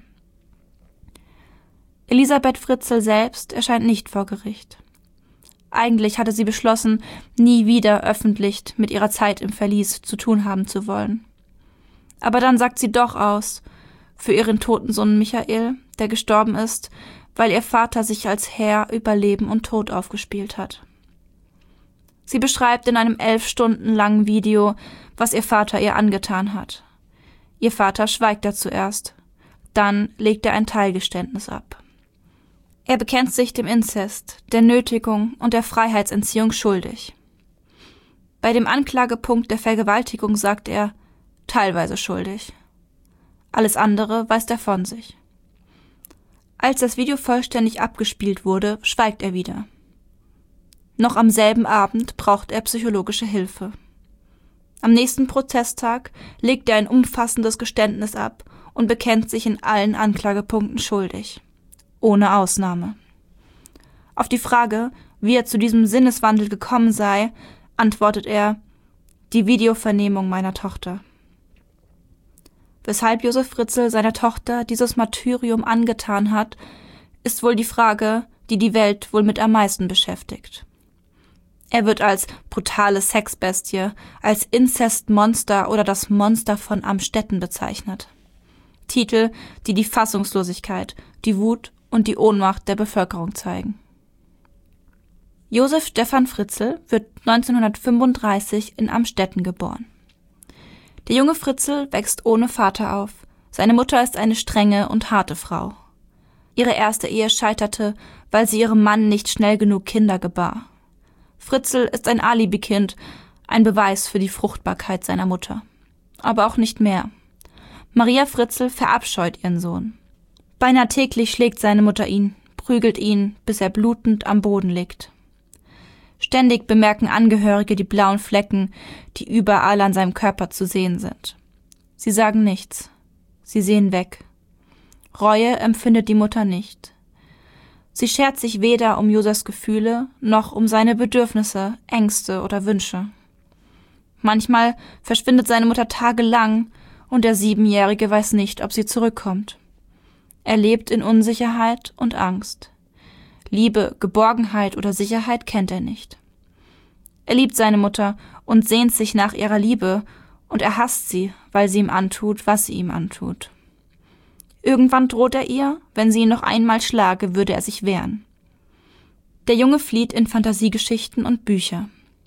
Speaker 3: Elisabeth Fritzl selbst erscheint nicht vor Gericht. Eigentlich hatte sie beschlossen, nie wieder öffentlich mit ihrer Zeit im Verlies zu tun haben zu wollen. Aber dann sagt sie doch aus, für ihren toten Sohn Michael, der gestorben ist, weil ihr Vater sich als Herr über Leben und Tod aufgespielt hat. Sie beschreibt in einem elf Stunden langen Video, was ihr Vater ihr angetan hat. Ihr Vater schweigt dazu erst. Dann legt er ein Teilgeständnis ab. Er bekennt sich dem Inzest, der Nötigung und der Freiheitsentziehung schuldig. Bei dem Anklagepunkt der Vergewaltigung sagt er, teilweise schuldig. Alles andere weist er von sich. Als das Video vollständig abgespielt wurde, schweigt er wieder. Noch am selben Abend braucht er psychologische Hilfe. Am nächsten Prozesstag legt er ein umfassendes Geständnis ab und bekennt sich in allen Anklagepunkten schuldig. Ohne Ausnahme. Auf die Frage, wie er zu diesem Sinneswandel gekommen sei, antwortet er, die Videovernehmung meiner Tochter. Weshalb Josef Fritzl seiner Tochter dieses Martyrium angetan hat, ist wohl die Frage, die die Welt wohl mit am meisten beschäftigt. Er wird als brutale Sexbestie, als Inzestmonster oder das Monster von Amstetten bezeichnet. Titel, die die Fassungslosigkeit, die Wut und die Ohnmacht der Bevölkerung zeigen. Josef Stefan Fritzl wird neunzehnhundertfünfunddreißig in Amstetten geboren. Der junge Fritzl wächst ohne Vater auf. Seine Mutter ist eine strenge und harte Frau. Ihre erste Ehe scheiterte, weil sie ihrem Mann nicht schnell genug Kinder gebar. Fritzl ist ein Alibi-Kind, ein Beweis für die Fruchtbarkeit seiner Mutter. Aber auch nicht mehr. Maria Fritzl verabscheut ihren Sohn. Beinahe täglich schlägt seine Mutter ihn, prügelt ihn, bis er blutend am Boden liegt. Ständig bemerken Angehörige die blauen Flecken, die überall an seinem Körper zu sehen sind. Sie sagen nichts. Sie sehen weg. Reue empfindet die Mutter nicht. Sie schert sich weder um Josefs Gefühle noch um seine Bedürfnisse, Ängste oder Wünsche. Manchmal verschwindet seine Mutter tagelang und der Siebenjährige weiß nicht, ob sie zurückkommt. Er lebt in Unsicherheit und Angst. Liebe, Geborgenheit oder Sicherheit kennt er nicht. Er liebt seine Mutter und sehnt sich nach ihrer Liebe und er hasst sie, weil sie ihm antut, was sie ihm antut. Irgendwann droht er ihr, wenn sie ihn noch einmal schlage, würde er sich wehren. Der Junge flieht in Fantasiegeschichten und Bücher.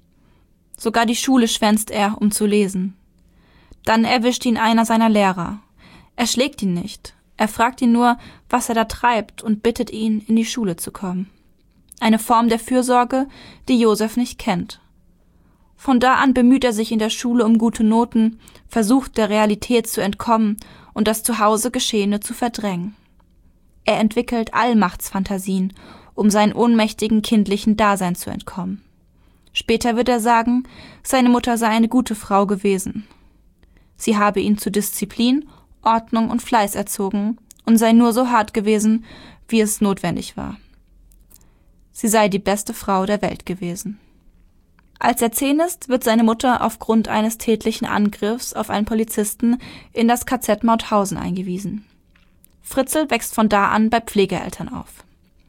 Speaker 3: Sogar die Schule schwänzt er, um zu lesen. Dann erwischt ihn einer seiner Lehrer. Er schlägt ihn nicht. Er fragt ihn nur, was er da treibt und bittet ihn, in die Schule zu kommen. Eine Form der Fürsorge, die Josef nicht kennt. Von da an bemüht er sich in der Schule um gute Noten, versucht der Realität zu entkommen und das Zuhause Geschehene zu verdrängen. Er entwickelt Allmachtsfantasien, um seinen ohnmächtigen kindlichen Dasein zu entkommen. Später wird er sagen, seine Mutter sei eine gute Frau gewesen. Sie habe ihn zu Disziplin, Ordnung und Fleiß erzogen und sei nur so hart gewesen, wie es notwendig war. Sie sei die beste Frau der Welt gewesen. Als er zehn ist, wird seine Mutter aufgrund eines tätlichen Angriffs auf einen Polizisten in das K Z Mauthausen eingewiesen. Fritzl wächst von da an bei Pflegeeltern auf.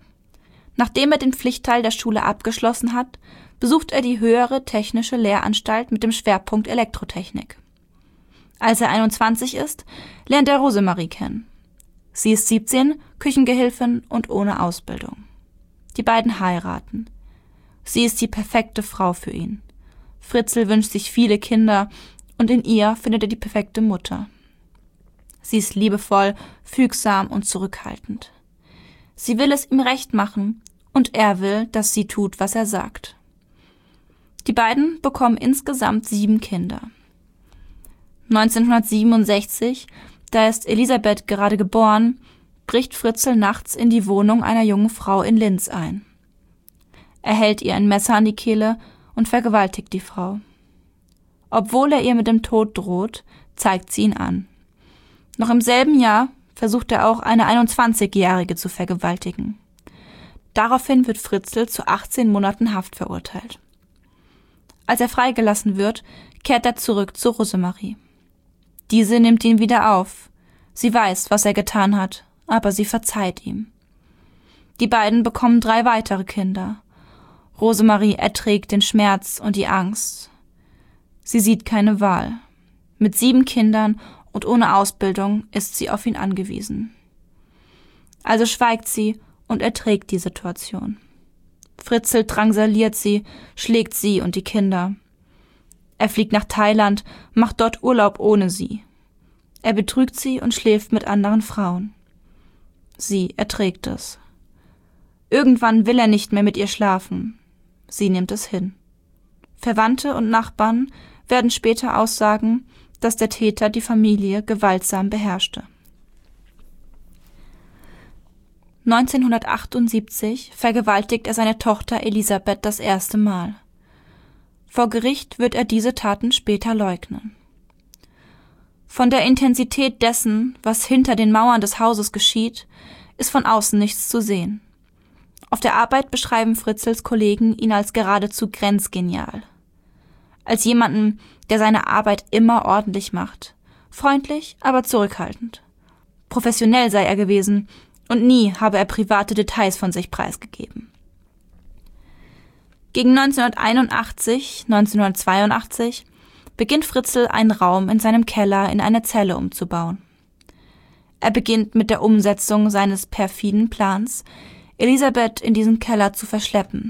Speaker 3: Nachdem er den Pflichtteil der Schule abgeschlossen hat, besucht er die höhere technische Lehranstalt mit dem Schwerpunkt Elektrotechnik. Als er einundzwanzig ist, lernt er Rosemarie kennen. Sie ist siebzehn, Küchengehilfin und ohne Ausbildung. Die beiden heiraten. Sie ist die perfekte Frau für ihn. Fritzl wünscht sich viele Kinder und in ihr findet er die perfekte Mutter. Sie ist liebevoll, fügsam und zurückhaltend. Sie will es ihm recht machen und er will, dass sie tut, was er sagt. Die beiden bekommen insgesamt sieben Kinder. neunzehnhundertsiebenundsechzig, da ist Elisabeth gerade geboren, bricht Fritzl nachts in die Wohnung einer jungen Frau in Linz ein. Er hält ihr ein Messer an die Kehle und vergewaltigt die Frau. Obwohl er ihr mit dem Tod droht, zeigt sie ihn an. Noch im selben Jahr versucht er auch eine einundzwanzigjährige zu vergewaltigen. Daraufhin wird Fritzl zu achtzehn Monaten Haft verurteilt. Als er freigelassen wird, kehrt er zurück zu Rosemarie. Diese nimmt ihn wieder auf. Sie weiß, was er getan hat, aber sie verzeiht ihm. Die beiden bekommen drei weitere Kinder. Rosemarie erträgt den Schmerz und die Angst. Sie sieht keine Wahl. Mit sieben Kindern und ohne Ausbildung ist sie auf ihn angewiesen. Also schweigt sie und erträgt die Situation. Fritzl drangsaliert sie, schlägt sie und die Kinder. Er fliegt nach Thailand, macht dort Urlaub ohne sie. Er betrügt sie und schläft mit anderen Frauen. Sie erträgt es. Irgendwann will er nicht mehr mit ihr schlafen. Sie nimmt es hin. Verwandte und Nachbarn werden später aussagen, dass der Täter die Familie gewaltsam beherrschte. neunzehnhundertachtundsiebzig vergewaltigt er seine Tochter Elisabeth das erste Mal. Vor Gericht wird er diese Taten später leugnen. Von der Intensität dessen, was hinter den Mauern des Hauses geschieht, ist von außen nichts zu sehen. Auf der Arbeit beschreiben Fritzls Kollegen ihn als geradezu grenzgenial. Als jemanden, der seine Arbeit immer ordentlich macht. Freundlich, aber zurückhaltend. Professionell sei er gewesen und nie habe er private Details von sich preisgegeben. Gegen neunzehnhunderteinundachtzig, neunzehnhundertzweiundachtzig beginnt Fritzl einen Raum in seinem Keller in eine Zelle umzubauen. Er beginnt mit der Umsetzung seines perfiden Plans, Elisabeth in diesen Keller zu verschleppen.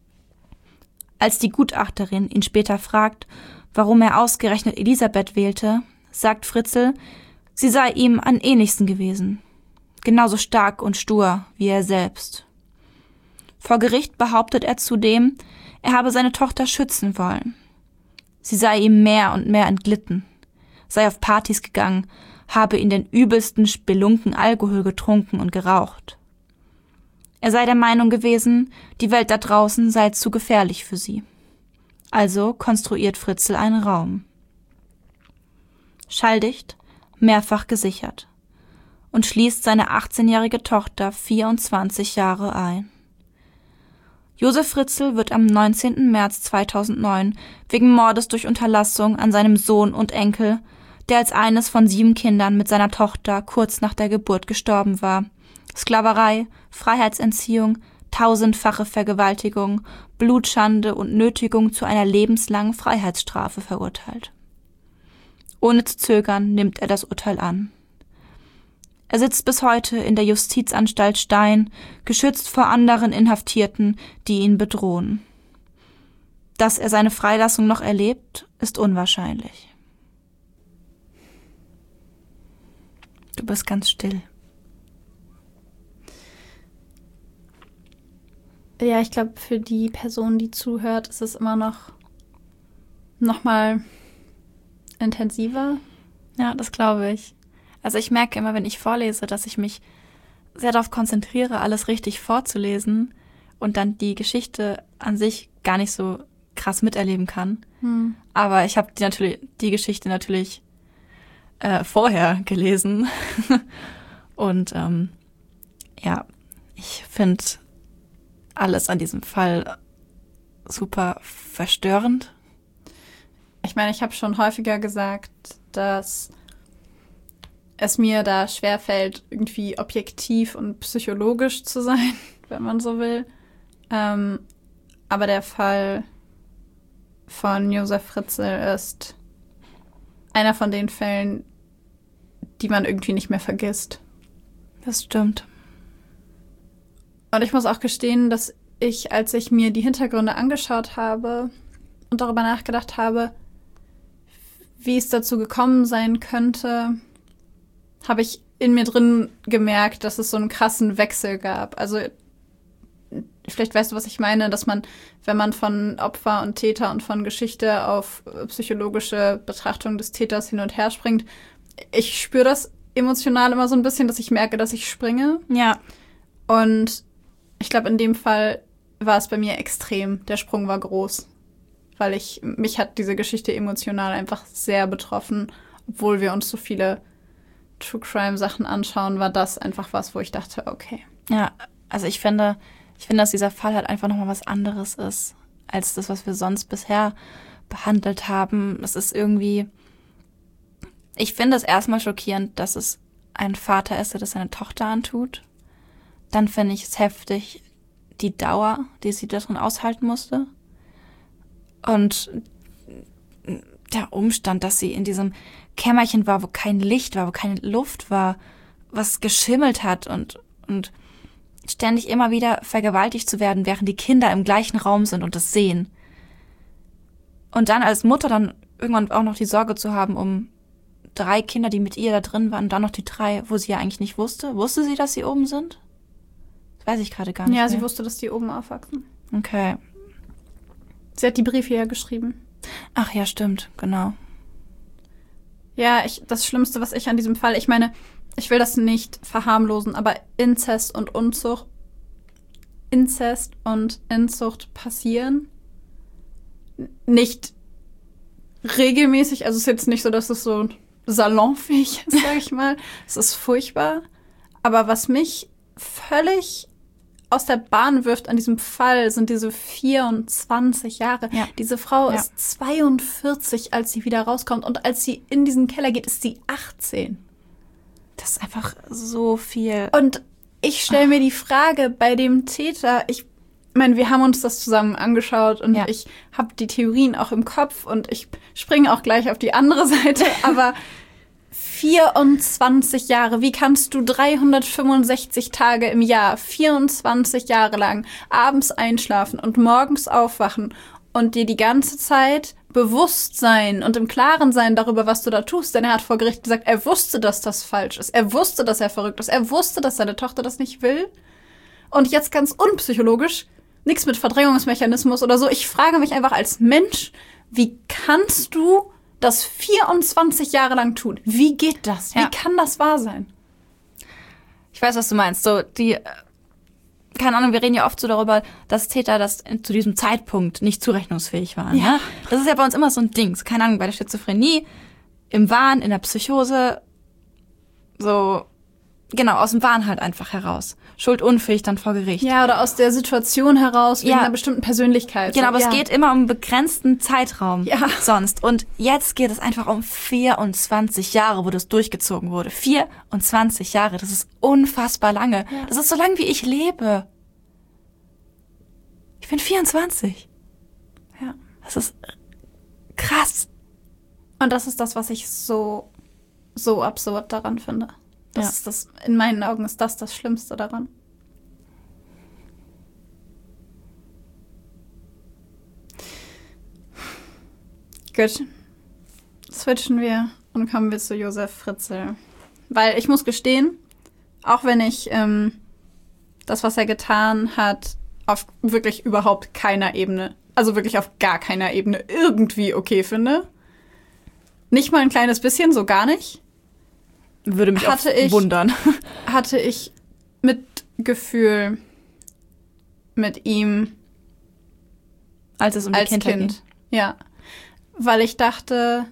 Speaker 3: Als die Gutachterin ihn später fragt, warum er ausgerechnet Elisabeth wählte, sagt Fritzl, sie sei ihm am ähnlichsten gewesen. Genauso stark und stur wie er selbst. Vor Gericht behauptet er zudem, er habe seine Tochter schützen wollen. Sie sei ihm mehr und mehr entglitten, sei auf Partys gegangen, habe in den übelsten Spelunken Alkohol getrunken und geraucht. Er sei der Meinung gewesen, die Welt da draußen sei zu gefährlich für sie. Also konstruiert Fritzl einen Raum. Schalldicht, mehrfach gesichert. Und schließt seine achtzehnjährige Tochter vierundzwanzig Jahre ein. Josef Fritzl wird am neunzehnten März zweitausendneun wegen Mordes durch Unterlassung an seinem Sohn und Enkel, der als eines von sieben Kindern mit seiner Tochter kurz nach der Geburt gestorben war, Sklaverei, Freiheitsentziehung, tausendfache Vergewaltigung, Blutschande und Nötigung zu einer lebenslangen Freiheitsstrafe verurteilt. Ohne zu zögern nimmt er das Urteil an. Er sitzt bis heute in der Justizanstalt Stein, geschützt vor anderen Inhaftierten, die ihn bedrohen. Dass er seine Freilassung noch erlebt, ist unwahrscheinlich. Du bist ganz still.
Speaker 1: Ja, ich glaube, für die Person, die zuhört, ist es immer noch, noch mal intensiver.
Speaker 3: Ja, das glaube ich. Also ich merke immer, wenn ich vorlese, dass ich mich sehr darauf konzentriere, alles richtig vorzulesen und dann die Geschichte an sich gar nicht so krass miterleben kann. Hm. Aber ich habe die, natürlich, die Geschichte natürlich äh, vorher gelesen. Und ähm, ja, ich finde alles an diesem Fall super verstörend.
Speaker 1: Ich meine, ich habe schon häufiger gesagt, dass es mir da schwerfällt, irgendwie objektiv und psychologisch zu sein, wenn man so will. Ähm, aber der Fall von Josef Fritzl ist einer von den Fällen, die man irgendwie nicht mehr vergisst.
Speaker 3: Das stimmt.
Speaker 1: Und ich muss auch gestehen, dass ich, als ich mir die Hintergründe angeschaut habe und darüber nachgedacht habe, wie es dazu gekommen sein könnte, habe ich in mir drin gemerkt, dass es so einen krassen Wechsel gab. Also vielleicht weißt du, was ich meine, dass man, wenn man von Opfer und Täter und von Geschichte auf psychologische Betrachtung des Täters hin und her springt, ich spüre das emotional immer so ein bisschen, dass ich merke, dass ich springe.
Speaker 3: Ja.
Speaker 1: Und ich glaube, in dem Fall war es bei mir extrem. Der Sprung war groß, weil ich, mich hat diese Geschichte emotional einfach sehr betroffen, obwohl wir uns so viele True-Crime-Sachen anschauen, war das einfach was, wo ich dachte, okay.
Speaker 3: Ja, also ich finde, ich finde, dass dieser Fall halt einfach nochmal was anderes ist als das, was wir sonst bisher behandelt haben. Es ist irgendwie, ich finde es erstmal schockierend, dass es ein Vater ist, der das seine Tochter antut. Dann finde ich es heftig, die Dauer, die sie darin aushalten musste. Und der Umstand, dass sie in diesem Kämmerchen war, wo kein Licht war, wo keine Luft war, was geschimmelt hat und, und ständig immer wieder vergewaltigt zu werden, während die Kinder im gleichen Raum sind und das sehen. Und dann als Mutter dann irgendwann auch noch die Sorge zu haben um drei Kinder, die mit ihr da drin waren, und dann noch die drei, wo sie ja eigentlich nicht wusste. Wusste sie, dass sie oben sind? Das weiß ich gerade gar nicht
Speaker 1: Ja,
Speaker 3: mehr.
Speaker 1: sie wusste, dass die oben aufwachsen.
Speaker 3: Okay.
Speaker 1: Sie hat die Briefe ja geschrieben.
Speaker 3: Ach ja, stimmt, genau.
Speaker 1: Ja, ich, das Schlimmste, was ich an diesem Fall, ich meine, ich will das nicht verharmlosen, aber Inzest und Unzucht, Inzest und Inzucht passieren nicht regelmäßig. Also es ist jetzt nicht so, dass es so salonfähig ist, sag ich mal. Es ist furchtbar. Aber was mich völlig aus der Bahn wirft an diesem Fall, sind diese vierundzwanzig Jahre.
Speaker 3: Ja.
Speaker 1: Diese Frau
Speaker 3: Ja.
Speaker 1: ist zweiundvierzig, als sie wieder rauskommt. Und als sie in diesen Keller geht, ist sie achtzehn.
Speaker 3: Das ist einfach so viel.
Speaker 1: Und ich stelle mir die Frage bei dem Täter, ich meine, wir haben uns das zusammen angeschaut und
Speaker 3: Ja.
Speaker 1: ich habe die Theorien auch im Kopf und ich springe auch gleich auf die andere Seite, aber vierundzwanzig Jahre, wie kannst du dreihundertfünfundsechzig Tage im Jahr, vierundzwanzig Jahre lang abends einschlafen und morgens aufwachen und dir die ganze Zeit bewusst sein und im Klaren sein darüber, was du da tust? Denn er hat vor Gericht gesagt, er wusste, dass das falsch ist. Er wusste, dass er verrückt ist. Er wusste, dass seine Tochter das nicht will. Und jetzt ganz unpsychologisch, nichts mit Verdrängungsmechanismus oder so. Ich frage mich einfach als Mensch, wie kannst du das vierundzwanzig Jahre lang tun? Wie geht das? Wie
Speaker 3: Ja.
Speaker 1: kann das wahr sein?
Speaker 3: Ich weiß, was du meinst. So, die, äh, keine Ahnung, wir reden ja oft so darüber, dass Täter das in, zu diesem Zeitpunkt nicht zurechnungsfähig waren.
Speaker 1: Ja.
Speaker 3: Ne? Das ist ja bei uns immer so ein Ding. So, keine Ahnung, bei der Schizophrenie, im Wahn, in der Psychose, so, genau, aus dem Wahn halt einfach heraus. Schuldunfähig dann vor Gericht.
Speaker 1: Ja, oder aus der Situation heraus, wegen
Speaker 3: Ja.
Speaker 1: einer bestimmten Persönlichkeit.
Speaker 3: Genau, aber
Speaker 1: ja.
Speaker 3: es geht immer um einen begrenzten Zeitraum
Speaker 1: Ja.
Speaker 3: sonst. Und jetzt geht es einfach um vierundzwanzig Jahre, wo das durchgezogen wurde. vierundzwanzig Jahre, das ist unfassbar lange.
Speaker 1: Ja.
Speaker 3: Das ist so lange, wie ich lebe. Ich bin vierundzwanzig.
Speaker 1: Ja.
Speaker 3: Das ist krass.
Speaker 1: Und das ist das, was ich so, so absurd daran finde. Das
Speaker 3: Ja.
Speaker 1: ist das, in meinen Augen ist das das Schlimmste daran. Gut. Switchen wir und kommen wir zu Josef Fritzl. Weil ich muss gestehen, auch wenn ich ähm, das, was er getan hat, auf wirklich überhaupt keiner Ebene, also wirklich auf gar keiner Ebene irgendwie okay finde. Nicht mal ein kleines bisschen, so gar nicht.
Speaker 3: Würde mich
Speaker 1: Hatte
Speaker 3: auch
Speaker 1: ich-
Speaker 3: wundern.
Speaker 1: Hatte ich Mitgefühl mit ihm
Speaker 3: Als es um die
Speaker 1: als
Speaker 3: Kindheit
Speaker 1: Kind.
Speaker 3: ging.
Speaker 1: Ja. Weil ich dachte,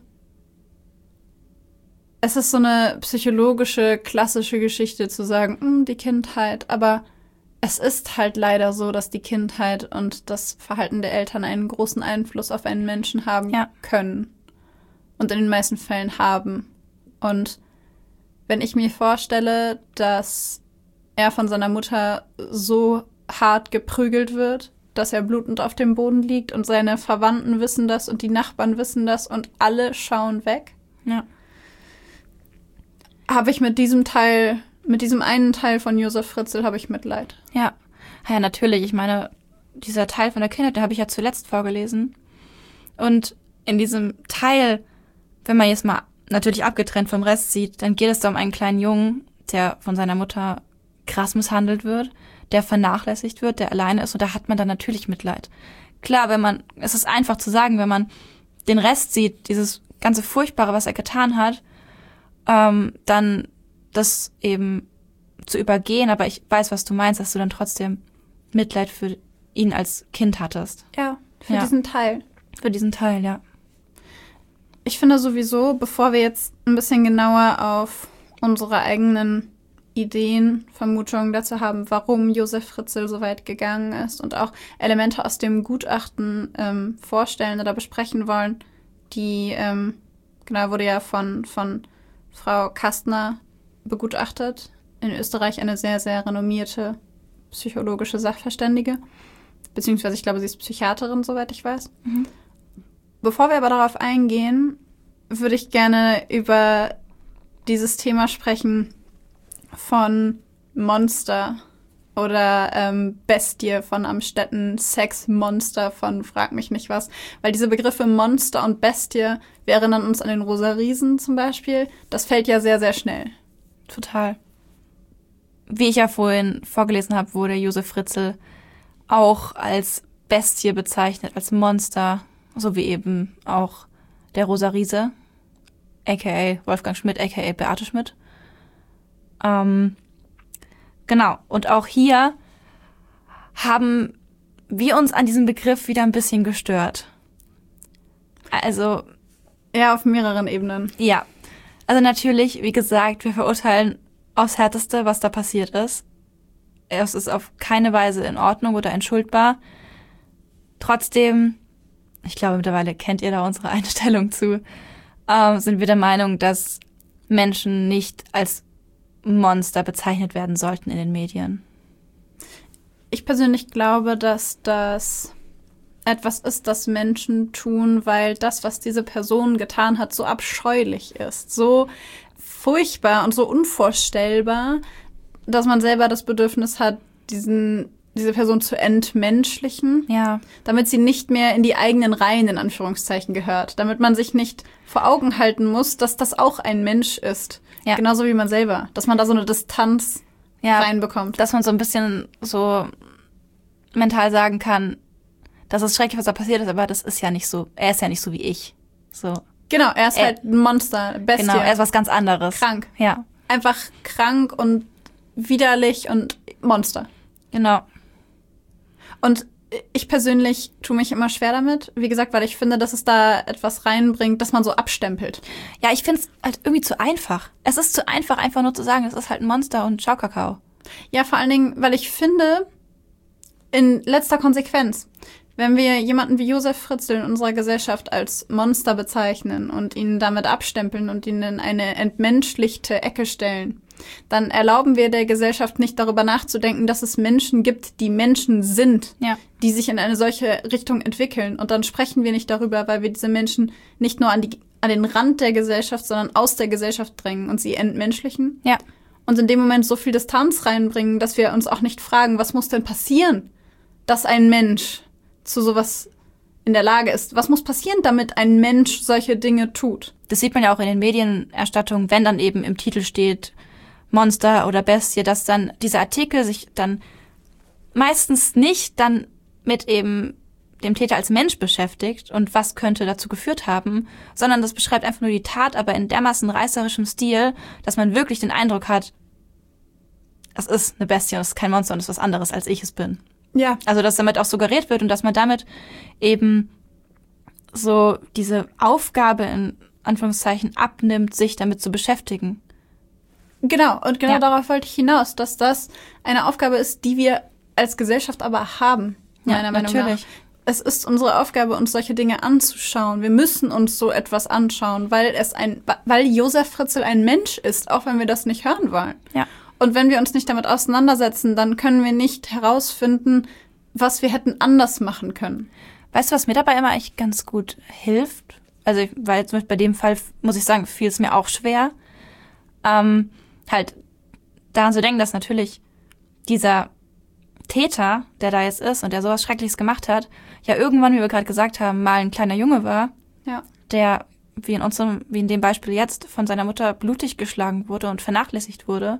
Speaker 1: es ist so eine psychologische, klassische Geschichte zu sagen, "Hm, die Kindheit, aber es ist halt leider so, dass die Kindheit und das Verhalten der Eltern einen großen Einfluss auf einen Menschen haben
Speaker 3: Ja.
Speaker 1: können. Und in den meisten Fällen haben. Und wenn ich mir vorstelle, dass er von seiner Mutter so hart geprügelt wird, dass er blutend auf dem Boden liegt und seine Verwandten wissen das und die Nachbarn wissen das und alle schauen weg,
Speaker 3: Ja.
Speaker 1: habe ich mit diesem Teil, mit diesem einen Teil von Josef Fritzl habe ich Mitleid.
Speaker 3: Ja. Ja, natürlich. Ich meine, dieser Teil von der Kindheit, den habe ich ja zuletzt vorgelesen. Und in diesem Teil, wenn man jetzt mal natürlich abgetrennt vom Rest sieht, dann geht es da um einen kleinen Jungen, der von seiner Mutter krass misshandelt wird, der vernachlässigt wird, der alleine ist. Und da hat man dann natürlich Mitleid. Klar, wenn man, es ist einfach zu sagen, wenn man den Rest sieht, dieses ganze Furchtbare, was er getan hat, ähm, dann das eben zu übergehen. Aber ich weiß, was du meinst, dass du dann trotzdem Mitleid für ihn als Kind hattest.
Speaker 1: Ja, für
Speaker 3: Ja.
Speaker 1: diesen Teil.
Speaker 3: Für diesen Teil, ja.
Speaker 1: Ich finde sowieso, bevor wir jetzt ein bisschen genauer auf unsere eigenen Ideen, Vermutungen dazu haben, warum Josef Fritzl so weit gegangen ist und auch Elemente aus dem Gutachten ähm, vorstellen oder besprechen wollen, die, ähm, genau, wurde ja von, von Frau Kastner begutachtet. In Österreich eine sehr, sehr renommierte psychologische Sachverständige. Beziehungsweise, ich glaube, sie ist Psychiaterin, soweit ich weiß. Mhm. Bevor wir aber darauf eingehen, würde ich gerne über dieses Thema sprechen von Monster oder ähm, Bestie von Amstetten, Sexmonster von Frag mich nicht was. Weil diese Begriffe Monster und Bestie, wir erinnern uns an den Rosa Riesen zum Beispiel, das fällt ja sehr, sehr schnell.
Speaker 3: Total. Wie ich ja vorhin vorgelesen habe, wurde Josef Fritzl auch als Bestie bezeichnet, als Monster, so wie eben auch der Rosa Riese, aka Wolfgang Schmidt, aka Beate Schmidt. Ähm, genau, und auch hier haben wir uns an diesem Begriff wieder ein bisschen gestört. Also,
Speaker 1: ja, auf mehreren Ebenen.
Speaker 3: Ja, also natürlich, wie gesagt, wir verurteilen aufs Härteste, was da passiert ist. Es ist auf keine Weise in Ordnung oder entschuldbar. Trotzdem, ich glaube, mittlerweile kennt ihr da unsere Einstellung zu, äh, sind wir der Meinung, dass Menschen nicht als Monster bezeichnet werden sollten in den Medien.
Speaker 1: Ich persönlich glaube, dass das etwas ist, das Menschen tun, weil das, was diese Person getan hat, so abscheulich ist, so furchtbar und so unvorstellbar, dass man selber das Bedürfnis hat, diesen, diese Person zu entmenschlichen,
Speaker 3: ja,
Speaker 1: damit sie nicht mehr in die eigenen Reihen, in Anführungszeichen, gehört. Damit man sich nicht vor Augen halten muss, dass das auch ein Mensch ist. Ja. Genauso wie man selber. Dass man da so eine Distanz ja, reinbekommt.
Speaker 3: Dass man so ein bisschen so mental sagen kann, das ist schrecklich, was da passiert ist, aber das ist ja nicht so, er ist ja nicht so wie ich. So.
Speaker 1: Genau, er ist er, halt ein Monster, Bestie.
Speaker 3: Genau, er ist was ganz anderes.
Speaker 1: Krank.
Speaker 3: Ja.
Speaker 1: Einfach krank und widerlich und Monster.
Speaker 3: Genau.
Speaker 1: Und ich persönlich tue mich immer schwer damit, wie gesagt, weil ich finde, dass es da etwas reinbringt, dass man so abstempelt.
Speaker 3: Ja, ich finde es halt irgendwie zu einfach. Es ist zu einfach, einfach nur zu sagen, es ist halt ein Monster und Schaukakao.
Speaker 1: Ja, vor allen Dingen, weil ich finde, in letzter Konsequenz, wenn wir jemanden wie Josef Fritzl in unserer Gesellschaft als Monster bezeichnen und ihn damit abstempeln und ihn in eine entmenschlichte Ecke stellen, dann erlauben wir der Gesellschaft nicht darüber nachzudenken, dass es Menschen gibt, die Menschen sind,
Speaker 3: ja,
Speaker 1: die sich in eine solche Richtung entwickeln. Und dann sprechen wir nicht darüber, weil wir diese Menschen nicht nur an, die, an den Rand der Gesellschaft, sondern aus der Gesellschaft drängen und sie entmenschlichen.
Speaker 3: Ja.
Speaker 1: Und in dem Moment so viel Distanz reinbringen, dass wir uns auch nicht fragen, was muss denn passieren, dass ein Mensch zu sowas in der Lage ist. Was muss passieren, damit ein Mensch solche Dinge tut?
Speaker 3: Das sieht man ja auch in den Medienerstattungen, wenn dann eben im Titel steht Monster oder Bestie, dass dann dieser Artikel sich dann meistens nicht dann mit eben dem Täter als Mensch beschäftigt und was könnte dazu geführt haben, sondern das beschreibt einfach nur die Tat, aber in dermaßen reißerischem Stil, dass man wirklich den Eindruck hat, es ist eine Bestie und es ist kein Monster und es ist was anderes, als ich es bin.
Speaker 1: Ja.
Speaker 3: Also, dass damit auch suggeriert wird und dass man damit eben so diese Aufgabe in Anführungszeichen abnimmt, sich damit zu beschäftigen.
Speaker 1: Genau, und genau
Speaker 3: ja.
Speaker 1: darauf wollte ich hinaus, dass das eine Aufgabe ist, die wir als Gesellschaft aber haben, meiner
Speaker 3: ja,
Speaker 1: Meinung
Speaker 3: natürlich.
Speaker 1: nach. Es ist unsere Aufgabe, uns solche Dinge anzuschauen. Wir müssen uns so etwas anschauen, weil es ein, weil Josef Fritzl ein Mensch ist, auch wenn wir das nicht hören wollen.
Speaker 3: Ja.
Speaker 1: Und wenn wir uns nicht damit auseinandersetzen, dann können wir nicht herausfinden, was wir hätten anders machen können.
Speaker 3: Weißt du, was mir dabei immer echt ganz gut hilft? Also, weil zum Beispiel bei dem Fall, muss ich sagen, fiel es mir auch schwer, ähm, halt daran zu denken, dass natürlich dieser Täter, der da jetzt ist und der sowas Schreckliches gemacht hat, ja irgendwann, wie wir gerade gesagt haben, mal ein kleiner Junge war,
Speaker 1: ja.
Speaker 3: der, wie in unserem, wie in dem Beispiel jetzt, von seiner Mutter blutig geschlagen wurde und vernachlässigt wurde.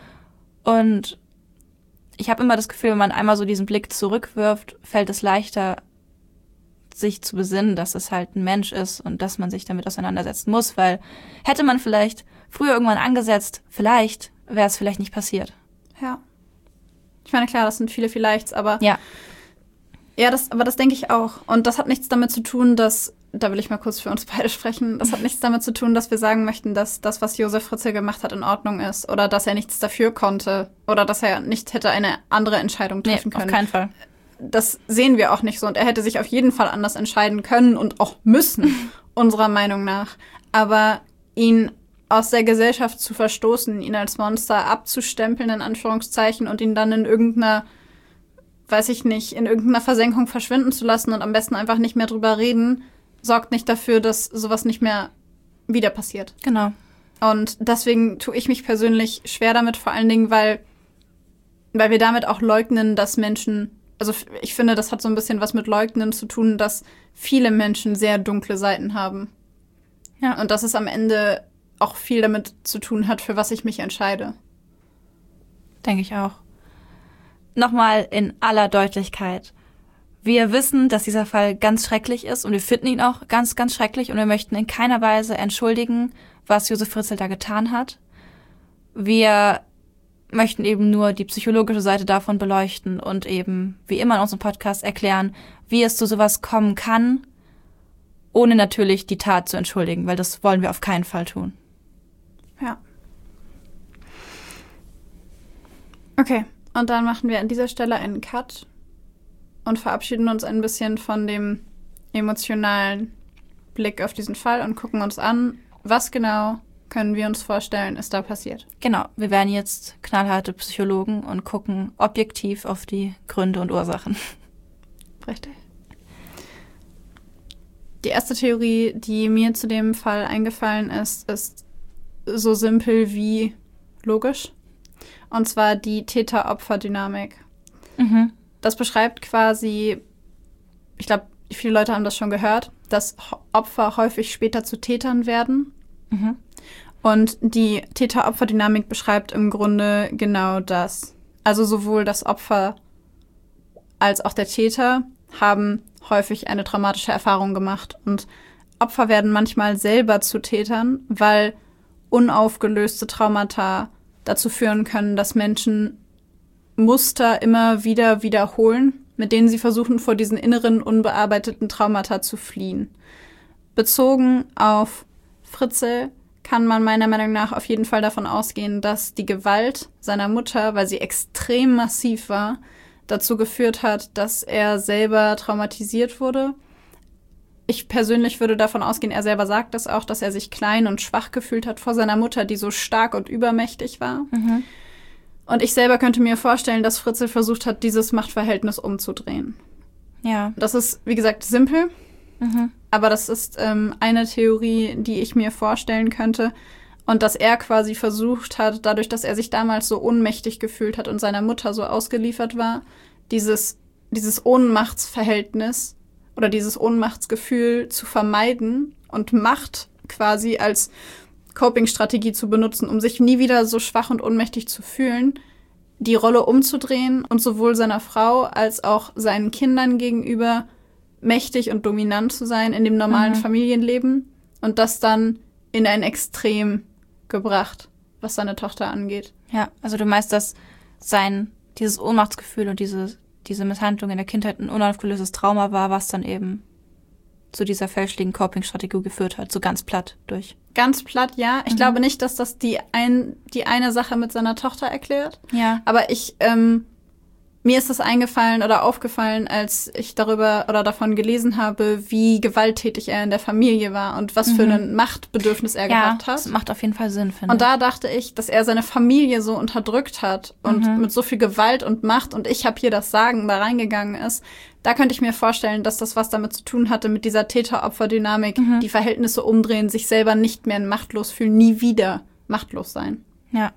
Speaker 3: Und ich habe immer das Gefühl, wenn man einmal so diesen Blick zurückwirft, fällt es leichter, sich zu besinnen, dass es halt ein Mensch ist und dass man sich damit auseinandersetzen muss, weil hätte man vielleicht früher irgendwann angesetzt, vielleicht wäre es vielleicht nicht passiert.
Speaker 1: Ja. Ich meine, klar, das sind viele Vielleichts, aber
Speaker 3: ja.
Speaker 1: Ja, das, aber das denke ich auch. Und das hat nichts damit zu tun, dass, da will ich mal kurz für uns beide sprechen, das hat nichts damit zu tun, dass wir sagen möchten, dass das, was Josef Fritzl gemacht hat, in Ordnung ist. Oder dass er nichts dafür konnte. Oder dass er nicht hätte eine andere Entscheidung treffen
Speaker 2: nee,
Speaker 1: können.
Speaker 2: Auf keinen Fall.
Speaker 1: Das sehen wir auch nicht so. Und er hätte sich auf jeden Fall anders entscheiden können und auch müssen, unserer Meinung nach. Aber ihn aus der Gesellschaft zu verstoßen, ihn als Monster abzustempeln, in Anführungszeichen, und ihn dann in irgendeiner, weiß ich nicht, in irgendeiner Versenkung verschwinden zu lassen und am besten einfach nicht mehr drüber reden, sorgt nicht dafür, dass sowas nicht mehr wieder passiert.
Speaker 2: Genau.
Speaker 1: Und deswegen tue ich mich persönlich schwer damit, vor allen Dingen, weil, weil wir damit auch leugnen, dass Menschen, also ich finde, das hat so ein bisschen was mit Leugnen zu tun, dass viele Menschen sehr dunkle Seiten haben. Ja. Und dass es am Ende auch viel damit zu tun hat, für was ich mich entscheide.
Speaker 2: Denke ich auch. Nochmal in aller Deutlichkeit. Wir wissen, dass dieser Fall ganz schrecklich ist und wir finden ihn auch ganz, ganz schrecklich und wir möchten in keiner Weise entschuldigen, was Josef Fritzl da getan hat. Wir möchten eben nur die psychologische Seite davon beleuchten und eben, wie immer in unserem Podcast, erklären, wie es zu sowas kommen kann, ohne natürlich die Tat zu entschuldigen, weil das wollen wir auf keinen Fall tun.
Speaker 1: Ja. Okay. Und dann machen wir an dieser Stelle einen Cut und verabschieden uns ein bisschen von dem emotionalen Blick auf diesen Fall und gucken uns an, was genau können wir uns vorstellen, ist da passiert.
Speaker 2: Genau, wir werden jetzt knallharte Psychologen und gucken objektiv auf die Gründe und Ursachen.
Speaker 1: Richtig. Die erste Theorie, die mir zu dem Fall eingefallen ist, ist so simpel wie logisch. Und zwar die Täter-Opfer-Dynamik. Mhm. Das beschreibt quasi, ich glaube, viele Leute haben das schon gehört, dass Opfer häufig später zu Tätern werden. Mhm. Und die Täter-Opfer-Dynamik beschreibt im Grunde genau das. Also sowohl das Opfer als auch der Täter haben häufig eine traumatische Erfahrung gemacht. Und Opfer werden manchmal selber zu Tätern, weil unaufgelöste Traumata dazu führen können, dass Menschen Muster immer wieder wiederholen, mit denen sie versuchen, vor diesen inneren, unbearbeiteten Traumata zu fliehen. Bezogen auf Fritzl kann man meiner Meinung nach auf jeden Fall davon ausgehen, dass die Gewalt seiner Mutter, weil sie extrem massiv war, dazu geführt hat, dass er selber traumatisiert wurde. Ich persönlich würde davon ausgehen, er selber sagt das auch, dass er sich klein und schwach gefühlt hat vor seiner Mutter, die so stark und übermächtig war. Mhm. Und ich selber könnte mir vorstellen, dass Fritzl versucht hat, dieses Machtverhältnis umzudrehen. Ja. Das ist, wie gesagt, simpel. Mhm. Aber das ist ähm, eine Theorie, die ich mir vorstellen könnte. Und dass er quasi versucht hat, dadurch, dass er sich damals so ohnmächtig gefühlt hat und seiner Mutter so ausgeliefert war, dieses, dieses Ohnmachtsverhältnis oder dieses Ohnmachtsgefühl zu vermeiden und Macht quasi als Coping-Strategie zu benutzen, um sich nie wieder so schwach und ohnmächtig zu fühlen, die Rolle umzudrehen und sowohl seiner Frau als auch seinen Kindern gegenüber mächtig und dominant zu sein in dem normalen mhm. Familienleben und das dann in ein Extrem gebracht, was seine Tochter angeht.
Speaker 2: Ja, also du meinst, dass sein, dieses Ohnmachtsgefühl und diese diese Misshandlung in der Kindheit ein unaufgelöstes Trauma war, was dann eben zu dieser fälschlichen Coping-Strategie geführt hat, so ganz platt durch.
Speaker 1: Ganz platt, ja. Ich mhm. glaube nicht, dass das die, ein, die eine Sache mit seiner Tochter erklärt. Ja. Aber ich, ähm, mir ist das eingefallen oder aufgefallen, als ich darüber oder davon gelesen habe, wie gewalttätig er in der Familie war und was mhm. für ein Machtbedürfnis er
Speaker 2: ja,
Speaker 1: gehabt hat.
Speaker 2: Das macht auf jeden Fall Sinn, finde ich.
Speaker 1: Und da dachte ich, dass er seine Familie so unterdrückt hat und mhm. mit so viel Gewalt und Macht und ich habe hier das Sagen da reingegangen ist. Da könnte ich mir vorstellen, dass das was damit zu tun hatte mit dieser Täter-Opfer-Dynamik, mhm. die Verhältnisse umdrehen, sich selber nicht mehr machtlos fühlen, nie wieder machtlos sein.
Speaker 2: Ja.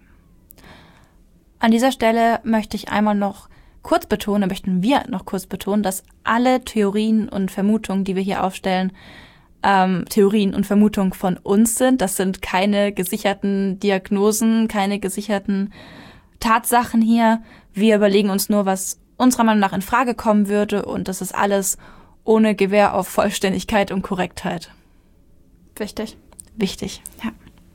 Speaker 2: An dieser Stelle möchte ich einmal noch kurz betonen, möchten wir noch kurz betonen, dass alle Theorien und Vermutungen, die wir hier aufstellen, ähm, Theorien und Vermutungen von uns sind. Das sind keine gesicherten Diagnosen, keine gesicherten Tatsachen hier. Wir überlegen uns nur, was unserer Meinung nach in Frage kommen würde und das ist alles ohne Gewähr auf Vollständigkeit und Korrektheit.
Speaker 1: Wichtig.
Speaker 2: Wichtig, ja.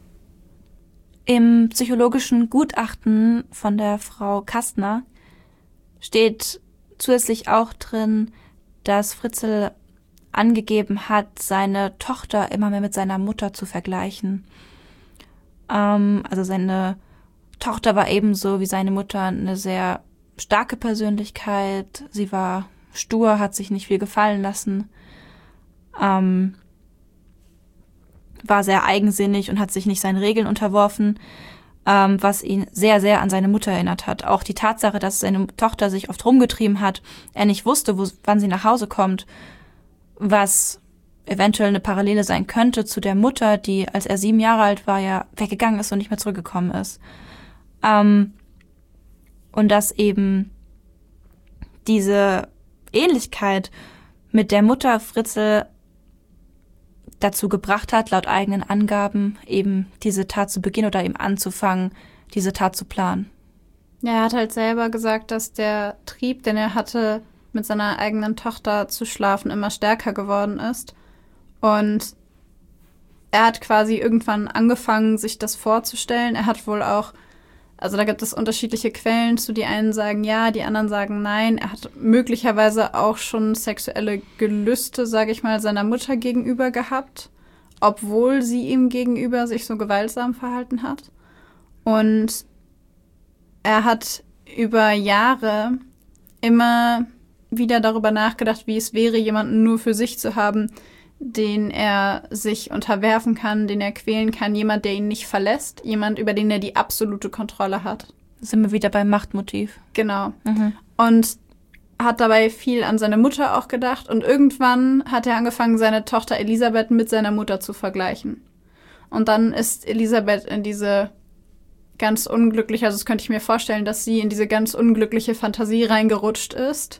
Speaker 2: Im psychologischen Gutachten von der Frau Kastner steht zusätzlich auch drin,
Speaker 3: dass Fritzl angegeben hat, seine Tochter immer mehr mit seiner Mutter zu vergleichen. Ähm, also seine Tochter war ebenso wie seine Mutter eine sehr starke Persönlichkeit. Sie war stur, hat sich nicht viel gefallen lassen, ähm, war sehr eigensinnig und hat sich nicht seinen Regeln unterworfen, ähm, was ihn sehr, sehr an seine Mutter erinnert hat. Auch die Tatsache, dass seine Tochter sich oft rumgetrieben hat, er nicht wusste, wo, wann sie nach Hause kommt, was eventuell eine Parallele sein könnte zu der Mutter, die, als er sieben Jahre alt war, ja weggegangen ist und nicht mehr zurückgekommen ist. Ähm, und dass eben diese Ähnlichkeit mit der Mutter Fritzl dazu gebracht hat, laut eigenen Angaben eben diese Tat zu beginnen oder eben anzufangen, diese Tat zu planen.
Speaker 1: Ja, er hat halt selber gesagt, dass der Trieb, den er hatte, mit seiner eigenen Tochter zu schlafen, immer stärker geworden ist. Und er hat quasi irgendwann angefangen, sich das vorzustellen. Er hat wohl auch, also da gibt es unterschiedliche Quellen zu, die einen sagen ja, die anderen sagen nein. Er hat möglicherweise auch schon sexuelle Gelüste, sage ich mal, seiner Mutter gegenüber gehabt, obwohl sie ihm gegenüber sich so gewaltsam verhalten hat. Und er hat über Jahre immer wieder darüber nachgedacht, wie es wäre, jemanden nur für sich zu haben, den er sich unterwerfen kann, den er quälen kann, jemand, der ihn nicht verlässt, jemand, über den er die absolute Kontrolle hat.
Speaker 3: Sind wir wieder beim Machtmotiv.
Speaker 1: Genau.
Speaker 3: Mhm.
Speaker 1: Und hat dabei viel an seine Mutter auch gedacht und irgendwann hat er angefangen, seine Tochter Elisabeth mit seiner Mutter zu vergleichen. Und dann ist Elisabeth in diese ganz unglückliche, also das könnte ich mir vorstellen, dass sie in diese ganz unglückliche Fantasie reingerutscht ist.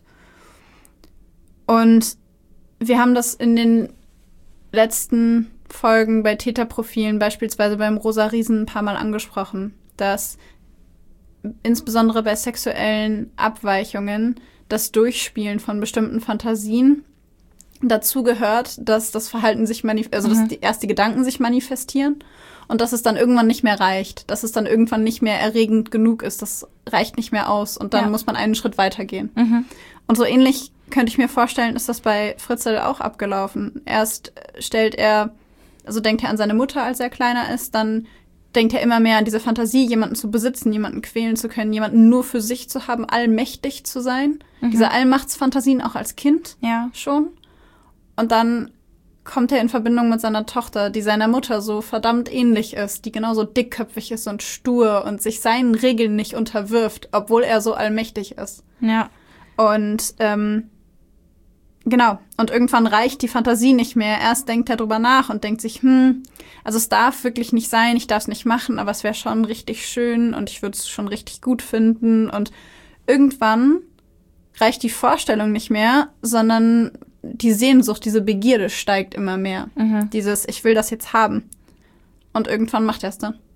Speaker 1: Und wir haben das in den letzten Folgen bei Täterprofilen, beispielsweise beim Rosa Riesen, ein paar Mal angesprochen, dass insbesondere bei sexuellen Abweichungen das Durchspielen von bestimmten Fantasien dazu gehört, dass das Verhalten sich manif- also mhm. dass die, erst die Gedanken sich manifestieren und dass es dann irgendwann nicht mehr reicht, dass es dann irgendwann nicht mehr erregend genug ist, das reicht nicht mehr aus und dann ja. muss man einen Schritt weitergehen.
Speaker 3: Mhm.
Speaker 1: Und so ähnlich könnte ich mir vorstellen, ist das bei Fritzl auch abgelaufen. Erst stellt er, also denkt er an seine Mutter, als er kleiner ist, dann denkt er immer mehr an diese Fantasie, jemanden zu besitzen, jemanden quälen zu können, jemanden nur für sich zu haben, allmächtig zu sein. Mhm. Diese Allmachtsfantasien auch als Kind
Speaker 3: ja.
Speaker 1: schon. Und dann kommt er in Verbindung mit seiner Tochter, die seiner Mutter so verdammt ähnlich ist, die genauso dickköpfig ist und stur und sich seinen Regeln nicht unterwirft, obwohl er so allmächtig ist.
Speaker 3: Ja.
Speaker 1: Und ähm, genau, und irgendwann reicht die Fantasie nicht mehr. Erst denkt er drüber nach und denkt sich, hm, also es darf wirklich nicht sein, ich darf es nicht machen, aber es wäre schon richtig schön und ich würde es schon richtig gut finden. Und irgendwann reicht die Vorstellung nicht mehr, sondern die Sehnsucht, diese Begierde steigt immer mehr.
Speaker 3: Mhm.
Speaker 1: Dieses, ich will das jetzt haben. Und irgendwann macht er es dann.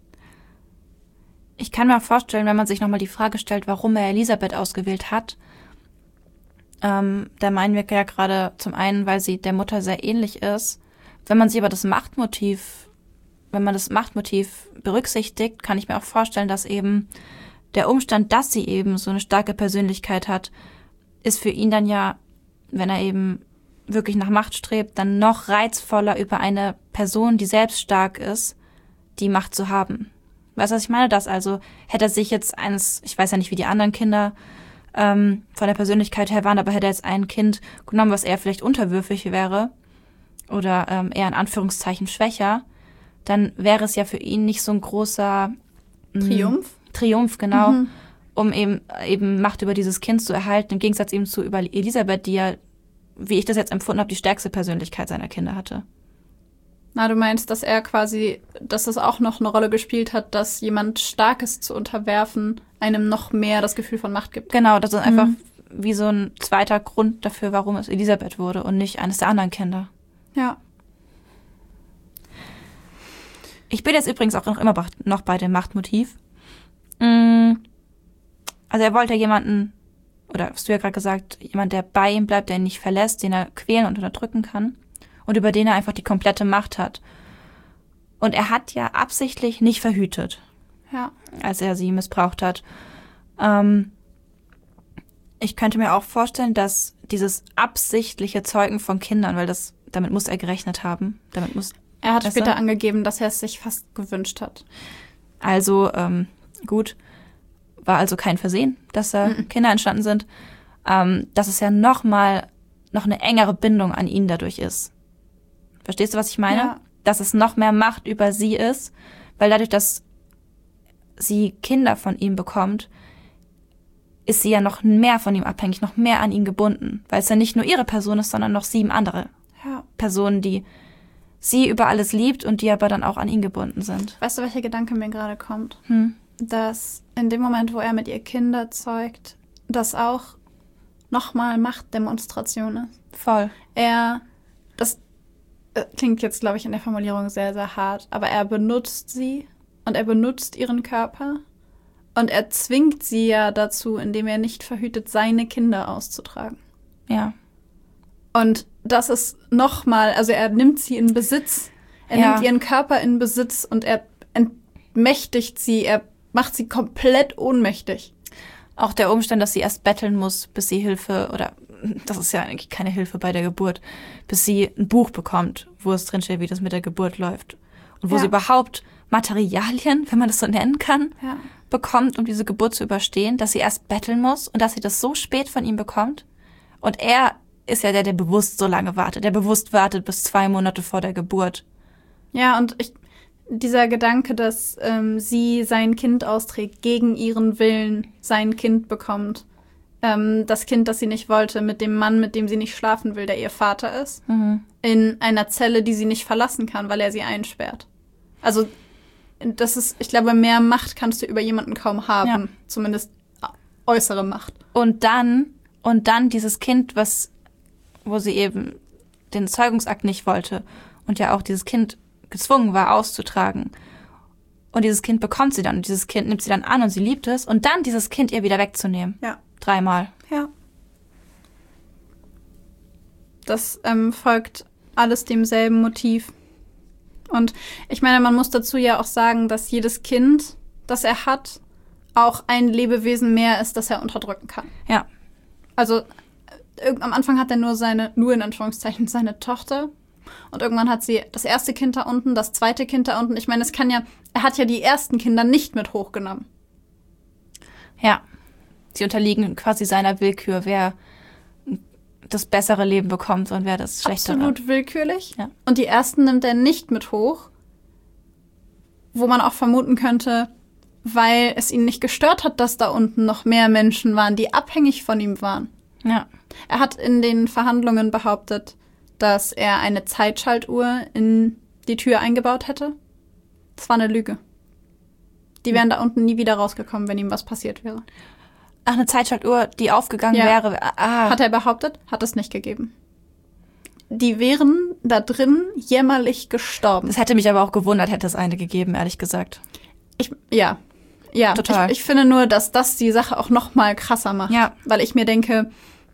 Speaker 3: Ich kann mir auch vorstellen, wenn man sich nochmal die Frage stellt, warum er Elisabeth ausgewählt hat. Ähm, da meinen wir ja gerade zum einen, weil sie der Mutter sehr ähnlich ist. Wenn man sich aber das Machtmotiv, wenn man das Machtmotiv berücksichtigt, kann ich mir auch vorstellen, dass eben der Umstand, dass sie eben so eine starke Persönlichkeit hat, ist für ihn dann ja, wenn er eben wirklich nach Macht strebt, dann noch reizvoller, über eine Person, die selbst stark ist, die Macht zu haben. Weißt du, was ich meine? Das also, hätte er sich jetzt eines, ich weiß ja nicht, wie die anderen Kinder ähm, von der Persönlichkeit her waren, aber hätte er jetzt ein Kind genommen, was eher vielleicht unterwürfig wäre oder ähm, eher in Anführungszeichen schwächer, dann wäre es ja für ihn nicht so ein großer mh,
Speaker 1: Triumph.
Speaker 3: Triumph, genau,
Speaker 1: Mhm.
Speaker 3: um eben, eben Macht über dieses Kind zu erhalten, im Gegensatz eben zu über Elisabeth, die ja, wie ich das jetzt empfunden habe, die stärkste Persönlichkeit seiner Kinder hatte.
Speaker 1: Na, du meinst, dass er quasi, dass es auch noch eine Rolle gespielt hat, dass jemand Starkes zu unterwerfen einem noch mehr das Gefühl von Macht gibt.
Speaker 3: Genau, das ist einfach
Speaker 1: Mhm.
Speaker 3: wie so ein zweiter Grund dafür, warum es Elisabeth wurde und nicht eines der anderen Kinder.
Speaker 1: Ja.
Speaker 3: Ich bin jetzt übrigens auch noch immer noch bei dem Machtmotiv. Also er wollte jemanden, oder hast du ja gerade gesagt, jemand, der bei ihm bleibt, der ihn nicht verlässt, den er quälen und unterdrücken kann und über den er einfach die komplette Macht hat. Und er hat ja absichtlich nicht verhütet,
Speaker 1: Ja.
Speaker 3: als er sie missbraucht hat. Ähm, Ich könnte mir auch vorstellen, dass dieses absichtliche Zeugen von Kindern, weil das damit muss er gerechnet haben. Damit muss
Speaker 1: Er hat
Speaker 3: weißt
Speaker 1: später
Speaker 3: du?
Speaker 1: angegeben, dass er es sich fast gewünscht hat.
Speaker 3: Also, ähm, gut, war also kein Versehen, dass da mhm. Kinder entstanden sind. Ähm, dass es ja noch mal noch eine engere Bindung an ihn dadurch ist. Verstehst du, was ich meine?
Speaker 1: Ja.
Speaker 3: Dass es noch mehr Macht über sie ist, weil dadurch, dass sie Kinder von ihm bekommt, ist sie ja noch mehr von ihm abhängig, noch mehr an ihn gebunden. Weil es ja nicht nur ihre Person ist, sondern noch sieben andere
Speaker 1: Ja.
Speaker 3: Personen, die sie über alles liebt und die aber dann auch an ihn gebunden sind.
Speaker 1: Weißt du, welcher Gedanke mir gerade kommt?
Speaker 3: Hm.
Speaker 1: Dass in dem Moment, wo er mit ihr Kinder zeugt, das auch nochmal Machtdemonstration ist.
Speaker 3: Voll.
Speaker 1: Er, das äh, klingt jetzt, glaube ich, in der Formulierung sehr, sehr hart, aber er benutzt sie und er benutzt ihren Körper und er zwingt sie ja dazu, indem er nicht verhütet, seine Kinder auszutragen.
Speaker 3: Ja.
Speaker 1: Und das ist nochmal, also er nimmt sie in Besitz, er
Speaker 3: Ja.
Speaker 1: nimmt ihren Körper in Besitz und er entmächtigt sie, er macht sie komplett ohnmächtig.
Speaker 3: Auch der Umstand, dass sie erst betteln muss, bis sie Hilfe, oder das ist ja eigentlich keine Hilfe bei der Geburt, bis sie ein Buch bekommt, wo es drinsteht, wie das mit der Geburt läuft. Und wo
Speaker 1: Ja.
Speaker 3: sie überhaupt Materialien, wenn man das so nennen kann,
Speaker 1: Ja.
Speaker 3: bekommt, um diese Geburt zu überstehen, dass sie erst betteln muss und dass sie das so spät von ihm bekommt. Und er ist ja der, der bewusst so lange wartet, der bewusst wartet bis zwei Monate vor der Geburt.
Speaker 1: Ja, und ich, dieser Gedanke, dass ähm, sie sein Kind austrägt, gegen ihren Willen sein Kind bekommt. Ähm, das Kind, das sie nicht wollte, mit dem Mann, mit dem sie nicht schlafen will, der ihr Vater ist.
Speaker 3: Mhm.
Speaker 1: In einer Zelle, die sie nicht verlassen kann, weil er sie einsperrt. Also, das ist, ich glaube, mehr Macht kannst du über jemanden kaum haben.
Speaker 3: Ja.
Speaker 1: Zumindest äußere Macht.
Speaker 3: Und dann, und dann dieses Kind, was, wo sie eben den Zeugungsakt nicht wollte und ja auch dieses Kind gezwungen war auszutragen. Und dieses Kind bekommt sie dann und dieses Kind nimmt sie dann an und sie liebt es und dann dieses Kind ihr wieder wegzunehmen.
Speaker 1: Ja.
Speaker 3: Dreimal.
Speaker 1: Ja. Das ähm, folgt alles demselben Motiv. Und ich meine, man muss dazu ja auch sagen, dass jedes Kind, das er hat, auch ein Lebewesen mehr ist, das er unterdrücken kann.
Speaker 3: Ja.
Speaker 1: Also äh, am Anfang hat er nur seine, nur in Anführungszeichen, seine Tochter. Und irgendwann hat sie das erste Kind da unten, das zweite Kind da unten. Ich meine, es kann ja, er hat ja die ersten Kinder nicht mit hochgenommen.
Speaker 3: Ja. Sie unterliegen quasi seiner Willkür, wer das bessere Leben bekommt und wer das schlechtere.
Speaker 1: Absolut willkürlich.
Speaker 3: Ja.
Speaker 1: Und die ersten nimmt er nicht mit hoch, wo man auch vermuten könnte, weil es ihn nicht gestört hat, dass da unten noch mehr Menschen waren, die abhängig von ihm waren.
Speaker 3: Ja.
Speaker 1: Er hat in den Verhandlungen behauptet, dass er eine Zeitschaltuhr in die Tür eingebaut hätte. Das war eine Lüge. Die wären da unten nie wieder rausgekommen, wenn ihm was passiert wäre.
Speaker 3: Ach, eine Zeitschaltuhr, die aufgegangen
Speaker 1: Ja.
Speaker 3: wäre. Ah.
Speaker 1: Hat er behauptet, hat es nicht gegeben. Die wären da drin jämmerlich gestorben.
Speaker 3: Das hätte mich aber auch gewundert, hätte es eine gegeben, ehrlich gesagt.
Speaker 1: Ich, ja, ja.
Speaker 3: Total.
Speaker 1: Ich, ich finde nur, dass das die Sache auch noch mal krasser macht.
Speaker 3: Ja.
Speaker 1: Weil ich mir denke,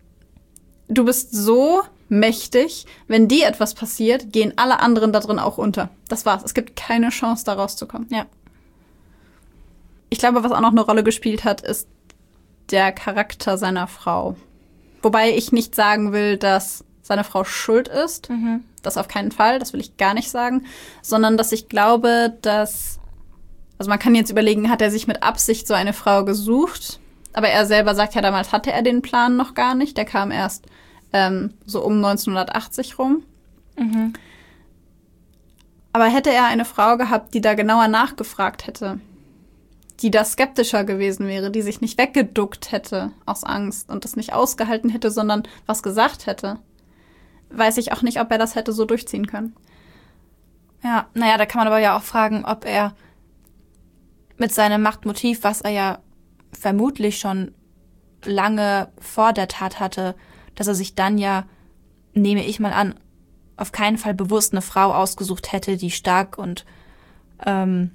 Speaker 1: du bist so mächtig, wenn dir etwas passiert, gehen alle anderen da drin auch unter. Das war's. Es gibt keine Chance, da rauszukommen.
Speaker 3: Ja.
Speaker 1: Ich glaube, was auch noch eine Rolle gespielt hat, ist der Charakter seiner Frau. Wobei ich nicht sagen will, dass seine Frau schuld ist.
Speaker 3: Mhm.
Speaker 1: Das auf keinen Fall, das will ich gar nicht sagen. Sondern, dass ich glaube, dass, also man kann jetzt überlegen, hat er sich mit Absicht so eine Frau gesucht? Aber er selber sagt ja, damals hatte er den Plan noch gar nicht. Der kam erst ähm, so um neunzehnhundertachtzig rum.
Speaker 3: Mhm.
Speaker 1: Aber hätte er eine Frau gehabt, die da genauer nachgefragt hätte, die da skeptischer gewesen wäre, die sich nicht weggeduckt hätte aus Angst und das nicht ausgehalten hätte, sondern was gesagt hätte, weiß ich auch nicht, ob er das hätte so durchziehen können.
Speaker 3: Ja, naja, da kann man aber ja auch fragen, ob er mit seinem Machtmotiv, was er ja vermutlich schon lange vor der Tat hatte, dass er sich dann ja, nehme ich mal an, auf keinen Fall bewusst eine Frau ausgesucht hätte, die stark und ähm,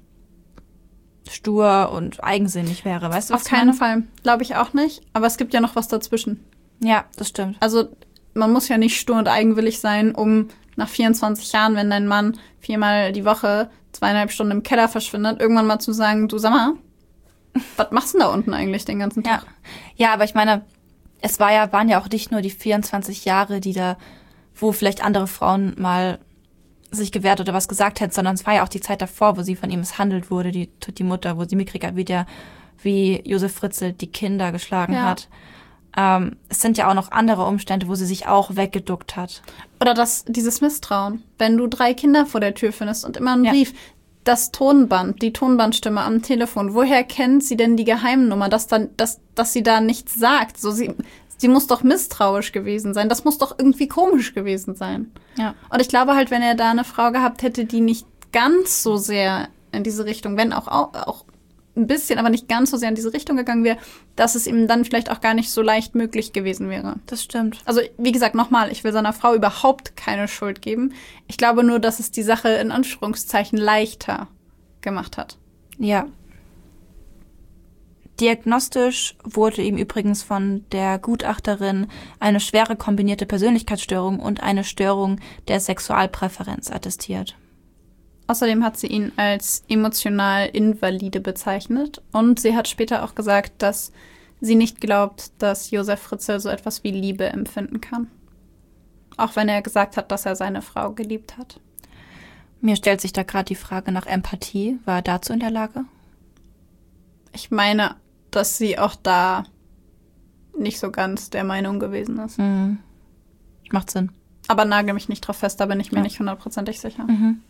Speaker 3: stur und eigensinnig wäre. Weißt du, was
Speaker 1: Auf
Speaker 3: ich
Speaker 1: keinen
Speaker 3: meine?
Speaker 1: Fall, glaube ich auch nicht. Aber es gibt ja noch was dazwischen.
Speaker 3: Ja, das stimmt.
Speaker 1: Also man muss ja nicht stur und eigenwillig sein, um nach vierundzwanzig Jahren, wenn dein Mann viermal die Woche zweieinhalb Stunden im Keller verschwindet, irgendwann mal zu sagen, du sag mal, was machst du denn da unten eigentlich den ganzen
Speaker 3: Ja.
Speaker 1: Tag?
Speaker 3: Ja, aber ich meine, es war ja, waren ja auch nicht nur die vierundzwanzig Jahre, die da, wo vielleicht andere Frauen mal sich gewehrt oder was gesagt hätten, sondern es war ja auch die Zeit davor, wo sie von ihm misshandelt wurde, die, die Mutter, wo sie mitkriegt hat, wie der, wie Josef Fritzl die Kinder geschlagen ja. hat. Ähm, es sind ja auch noch andere Umstände, wo sie sich auch weggeduckt hat.
Speaker 1: Oder das, dieses Misstrauen. Wenn du drei Kinder vor der Tür findest und immer einen ja. Brief, das Tonband, die Tonbandstimme am Telefon, woher kennt sie denn die Geheimnummer, dass, dann, dass, dass sie da nichts sagt? So, sie, sie muss doch misstrauisch gewesen sein. Das muss doch irgendwie komisch gewesen sein.
Speaker 3: Ja.
Speaker 1: Und ich glaube halt, wenn er da eine Frau gehabt hätte, die nicht ganz so sehr in diese Richtung, wenn auch, auch, auch ein bisschen, aber nicht ganz so sehr in diese Richtung gegangen wäre, dass es ihm dann vielleicht auch gar nicht so leicht möglich gewesen wäre.
Speaker 3: Das stimmt.
Speaker 1: Also, wie gesagt, nochmal, ich will seiner Frau überhaupt keine Schuld geben. Ich glaube nur, dass es die Sache in Anführungszeichen leichter gemacht hat.
Speaker 3: Ja. Diagnostisch wurde ihm übrigens von der Gutachterin eine schwere kombinierte Persönlichkeitsstörung und eine Störung der Sexualpräferenz attestiert.
Speaker 1: Außerdem hat sie ihn als emotional invalide bezeichnet und sie hat später auch gesagt, dass sie nicht glaubt, dass Josef Fritzl so etwas wie Liebe empfinden kann. Auch wenn er gesagt hat, dass er seine Frau geliebt hat.
Speaker 3: Mir stellt sich da gerade die Frage nach Empathie. War er dazu in der Lage?
Speaker 1: Ich meine, dass sie auch da nicht so ganz der Meinung gewesen ist.
Speaker 3: Mhm. Macht Sinn.
Speaker 1: Aber nagel mich nicht drauf fest, da bin ich mir ja. nicht hundertprozentig sicher.
Speaker 3: Mhm.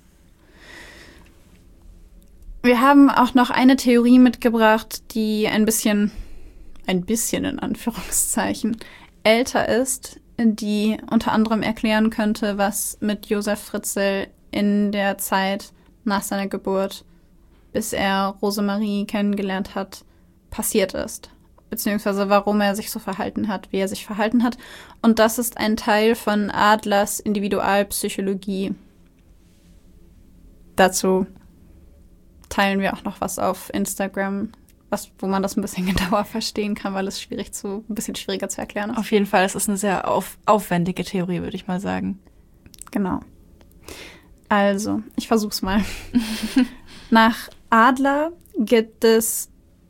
Speaker 1: Wir haben auch noch eine Theorie mitgebracht, die ein bisschen, ein bisschen in Anführungszeichen, älter ist, die unter anderem erklären könnte, was mit Josef Fritzl in der Zeit nach seiner Geburt, bis er Rosemarie kennengelernt hat, passiert ist. Beziehungsweise warum er sich so verhalten hat, wie er sich verhalten hat. Und das ist ein Teil von Adlers Individualpsychologie. Dazu teilen wir auch noch was auf Instagram, was, wo man das ein bisschen genauer verstehen kann, weil es schwierig zu, ein bisschen schwieriger zu erklären ist.
Speaker 3: Auf jeden Fall, es ist eine sehr auf, aufwendige Theorie, würde ich mal sagen.
Speaker 1: Genau. Also, ich versuch's mal. Nach Adler gibt es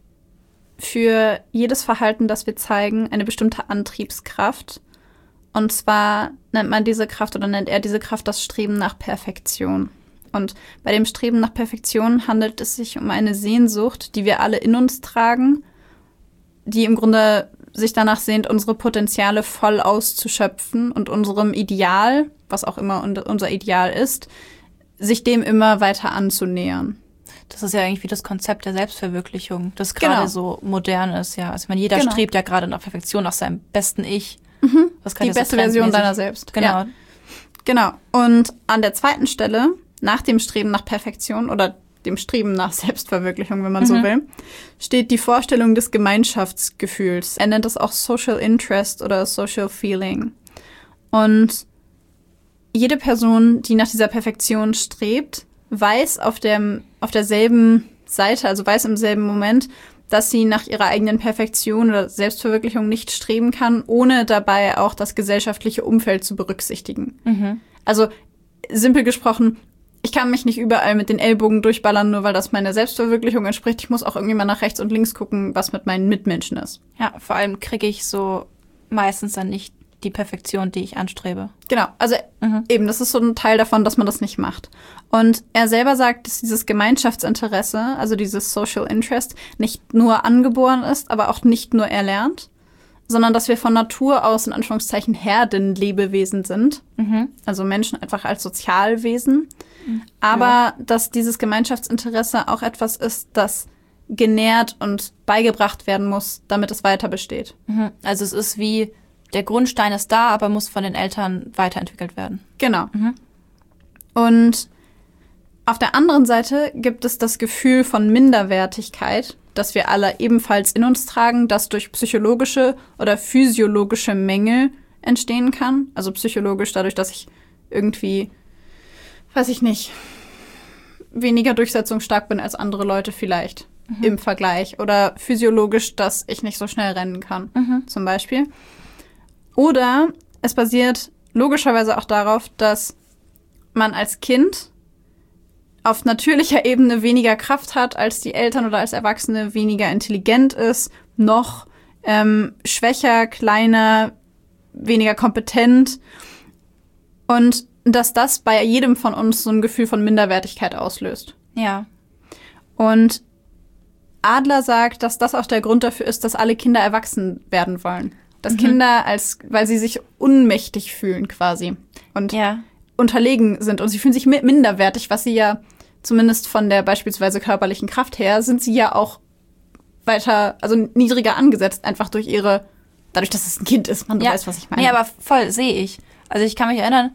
Speaker 1: für jedes Verhalten, das wir zeigen, eine bestimmte Antriebskraft. Und zwar nennt man diese Kraft oder nennt er diese Kraft das Streben nach Perfektion. Und bei dem Streben nach Perfektion handelt es sich um eine Sehnsucht, die wir alle in uns tragen, die im Grunde sich danach sehnt, unsere Potenziale voll auszuschöpfen und unserem Ideal, was auch immer unser Ideal ist, sich dem immer weiter anzunähern.
Speaker 3: Das ist ja eigentlich wie das Konzept der Selbstverwirklichung, das gerade
Speaker 1: genau.
Speaker 3: so modern ist. Ja, also ich meine, jeder
Speaker 1: genau.
Speaker 3: strebt ja gerade nach Perfektion, nach seinem besten Ich.
Speaker 1: Mhm.
Speaker 3: Das
Speaker 1: die beste so Version deiner selbst.
Speaker 3: Genau.
Speaker 1: Ja. Genau. Und an der zweiten Stelle, nach dem Streben nach Perfektion oder dem Streben nach Selbstverwirklichung, wenn man mhm. so will, steht die Vorstellung des Gemeinschaftsgefühls. Er nennt das auch Social Interest oder Social Feeling. Und jede Person, die nach dieser Perfektion strebt, weiß auf dem, auf derselben Seite, also weiß im selben Moment, dass sie nach ihrer eigenen Perfektion oder Selbstverwirklichung nicht streben kann, ohne dabei auch das gesellschaftliche Umfeld zu berücksichtigen.
Speaker 3: Mhm.
Speaker 1: Also simpel gesprochen, ich kann mich nicht überall mit den Ellbogen durchballern, nur weil das meiner Selbstverwirklichung entspricht. Ich muss auch irgendwie mal nach rechts und links gucken, was mit meinen Mitmenschen ist.
Speaker 3: Ja, vor allem kriege ich so meistens dann nicht die Perfektion, die ich anstrebe.
Speaker 1: Genau, also mhm. eben, das ist so ein Teil davon, dass man das nicht macht. Und er selber sagt, dass dieses Gemeinschaftsinteresse, also dieses Social Interest, nicht nur angeboren ist, aber auch nicht nur erlernt, sondern dass wir von Natur aus in Anführungszeichen Herdenlebewesen sind.
Speaker 3: Mhm.
Speaker 1: Also Menschen einfach als Sozialwesen. Mhm. Aber ja. dass dieses Gemeinschaftsinteresse auch etwas ist, das genährt und beigebracht werden muss, damit es weiter besteht.
Speaker 3: Mhm. Also es ist wie, der Grundstein ist da, aber muss von den Eltern weiterentwickelt werden.
Speaker 1: Genau.
Speaker 3: Mhm.
Speaker 1: Und auf der anderen Seite gibt es das Gefühl von Minderwertigkeit, das wir alle ebenfalls in uns tragen, das durch psychologische oder physiologische Mängel entstehen kann. Also psychologisch dadurch, dass ich irgendwie, weiß ich nicht, weniger durchsetzungsstark bin als andere Leute vielleicht mhm. im Vergleich. Oder physiologisch, dass ich nicht so schnell rennen kann,
Speaker 3: mhm.
Speaker 1: zum Beispiel. Oder es basiert logischerweise auch darauf, dass man als Kind auf natürlicher Ebene weniger Kraft hat als die Eltern oder als Erwachsene, weniger intelligent ist, noch ähm, schwächer, kleiner, weniger kompetent. Und dass das bei jedem von uns so ein Gefühl von Minderwertigkeit auslöst.
Speaker 2: Ja.
Speaker 1: Und Adler sagt, dass das auch der Grund dafür ist, dass alle Kinder erwachsen werden wollen. Dass mhm. Kinder, als weil sie sich unmächtig fühlen quasi und
Speaker 2: ja.
Speaker 1: unterlegen sind. Und sie fühlen sich minderwertig, was sie ja zumindest von der beispielsweise körperlichen Kraft her, sind sie ja auch weiter, also niedriger angesetzt, einfach durch ihre, dadurch, dass es ein Kind ist. Man
Speaker 2: ja.
Speaker 1: weiß, was ich meine.
Speaker 2: Nee, aber voll, sehe ich. Also ich kann mich erinnern,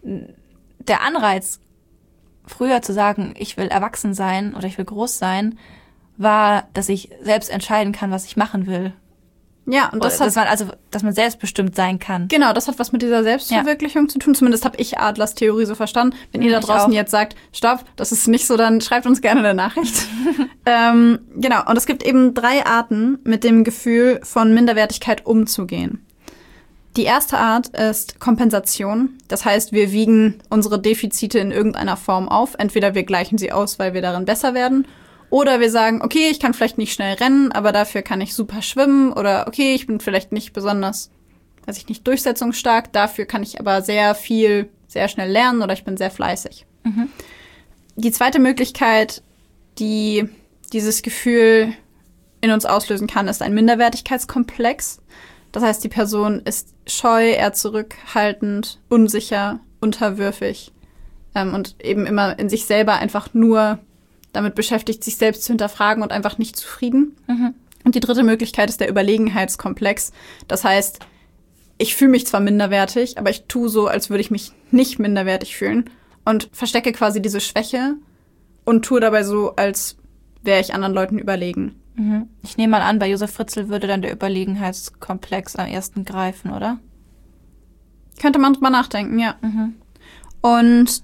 Speaker 2: der Anreiz, früher zu sagen, ich will erwachsen sein oder ich will groß sein, war, dass ich selbst entscheiden kann, was ich machen will.
Speaker 1: Ja, und das
Speaker 2: oder,
Speaker 1: hat,
Speaker 2: dass man also, dass man selbstbestimmt sein kann.
Speaker 1: Genau, das hat was mit dieser Selbstverwirklichung ja. zu tun. Zumindest habe ich Adlers Theorie so verstanden. Wenn ihr da draußen jetzt sagt, stopp, das ist nicht so, dann schreibt uns gerne eine Nachricht. ähm, genau, und es gibt eben drei Arten, mit dem Gefühl von Minderwertigkeit umzugehen. Die erste Art ist Kompensation. Das heißt, wir wiegen unsere Defizite in irgendeiner Form auf. Entweder wir gleichen sie aus, weil wir darin besser werden. Oder wir sagen, okay, ich kann vielleicht nicht schnell rennen, aber dafür kann ich super schwimmen. Oder okay, ich bin vielleicht nicht besonders, weiß ich nicht, durchsetzungsstark. Dafür kann ich aber sehr viel, sehr schnell lernen oder ich bin sehr fleißig. Mhm. Die zweite Möglichkeit, die dieses Gefühl in uns auslösen kann, ist ein Minderwertigkeitskomplex. Das heißt, die Person ist scheu, eher zurückhaltend, unsicher, unterwürfig ähm, und eben immer in sich selber einfach nur damit beschäftigt, sich selbst zu hinterfragen und einfach nicht zufrieden. Mhm. Und die dritte Möglichkeit ist der Überlegenheitskomplex. Das heißt, ich fühle mich zwar minderwertig, aber ich tue so, als würde ich mich nicht minderwertig fühlen und verstecke quasi diese Schwäche und tue dabei so, als wäre ich anderen Leuten überlegen.
Speaker 2: Mhm. Ich nehme mal an, bei Josef Fritzl würde dann der Überlegenheitskomplex am ersten greifen, oder?
Speaker 1: Könnte man drüber nachdenken, ja.
Speaker 2: Mhm.
Speaker 1: Und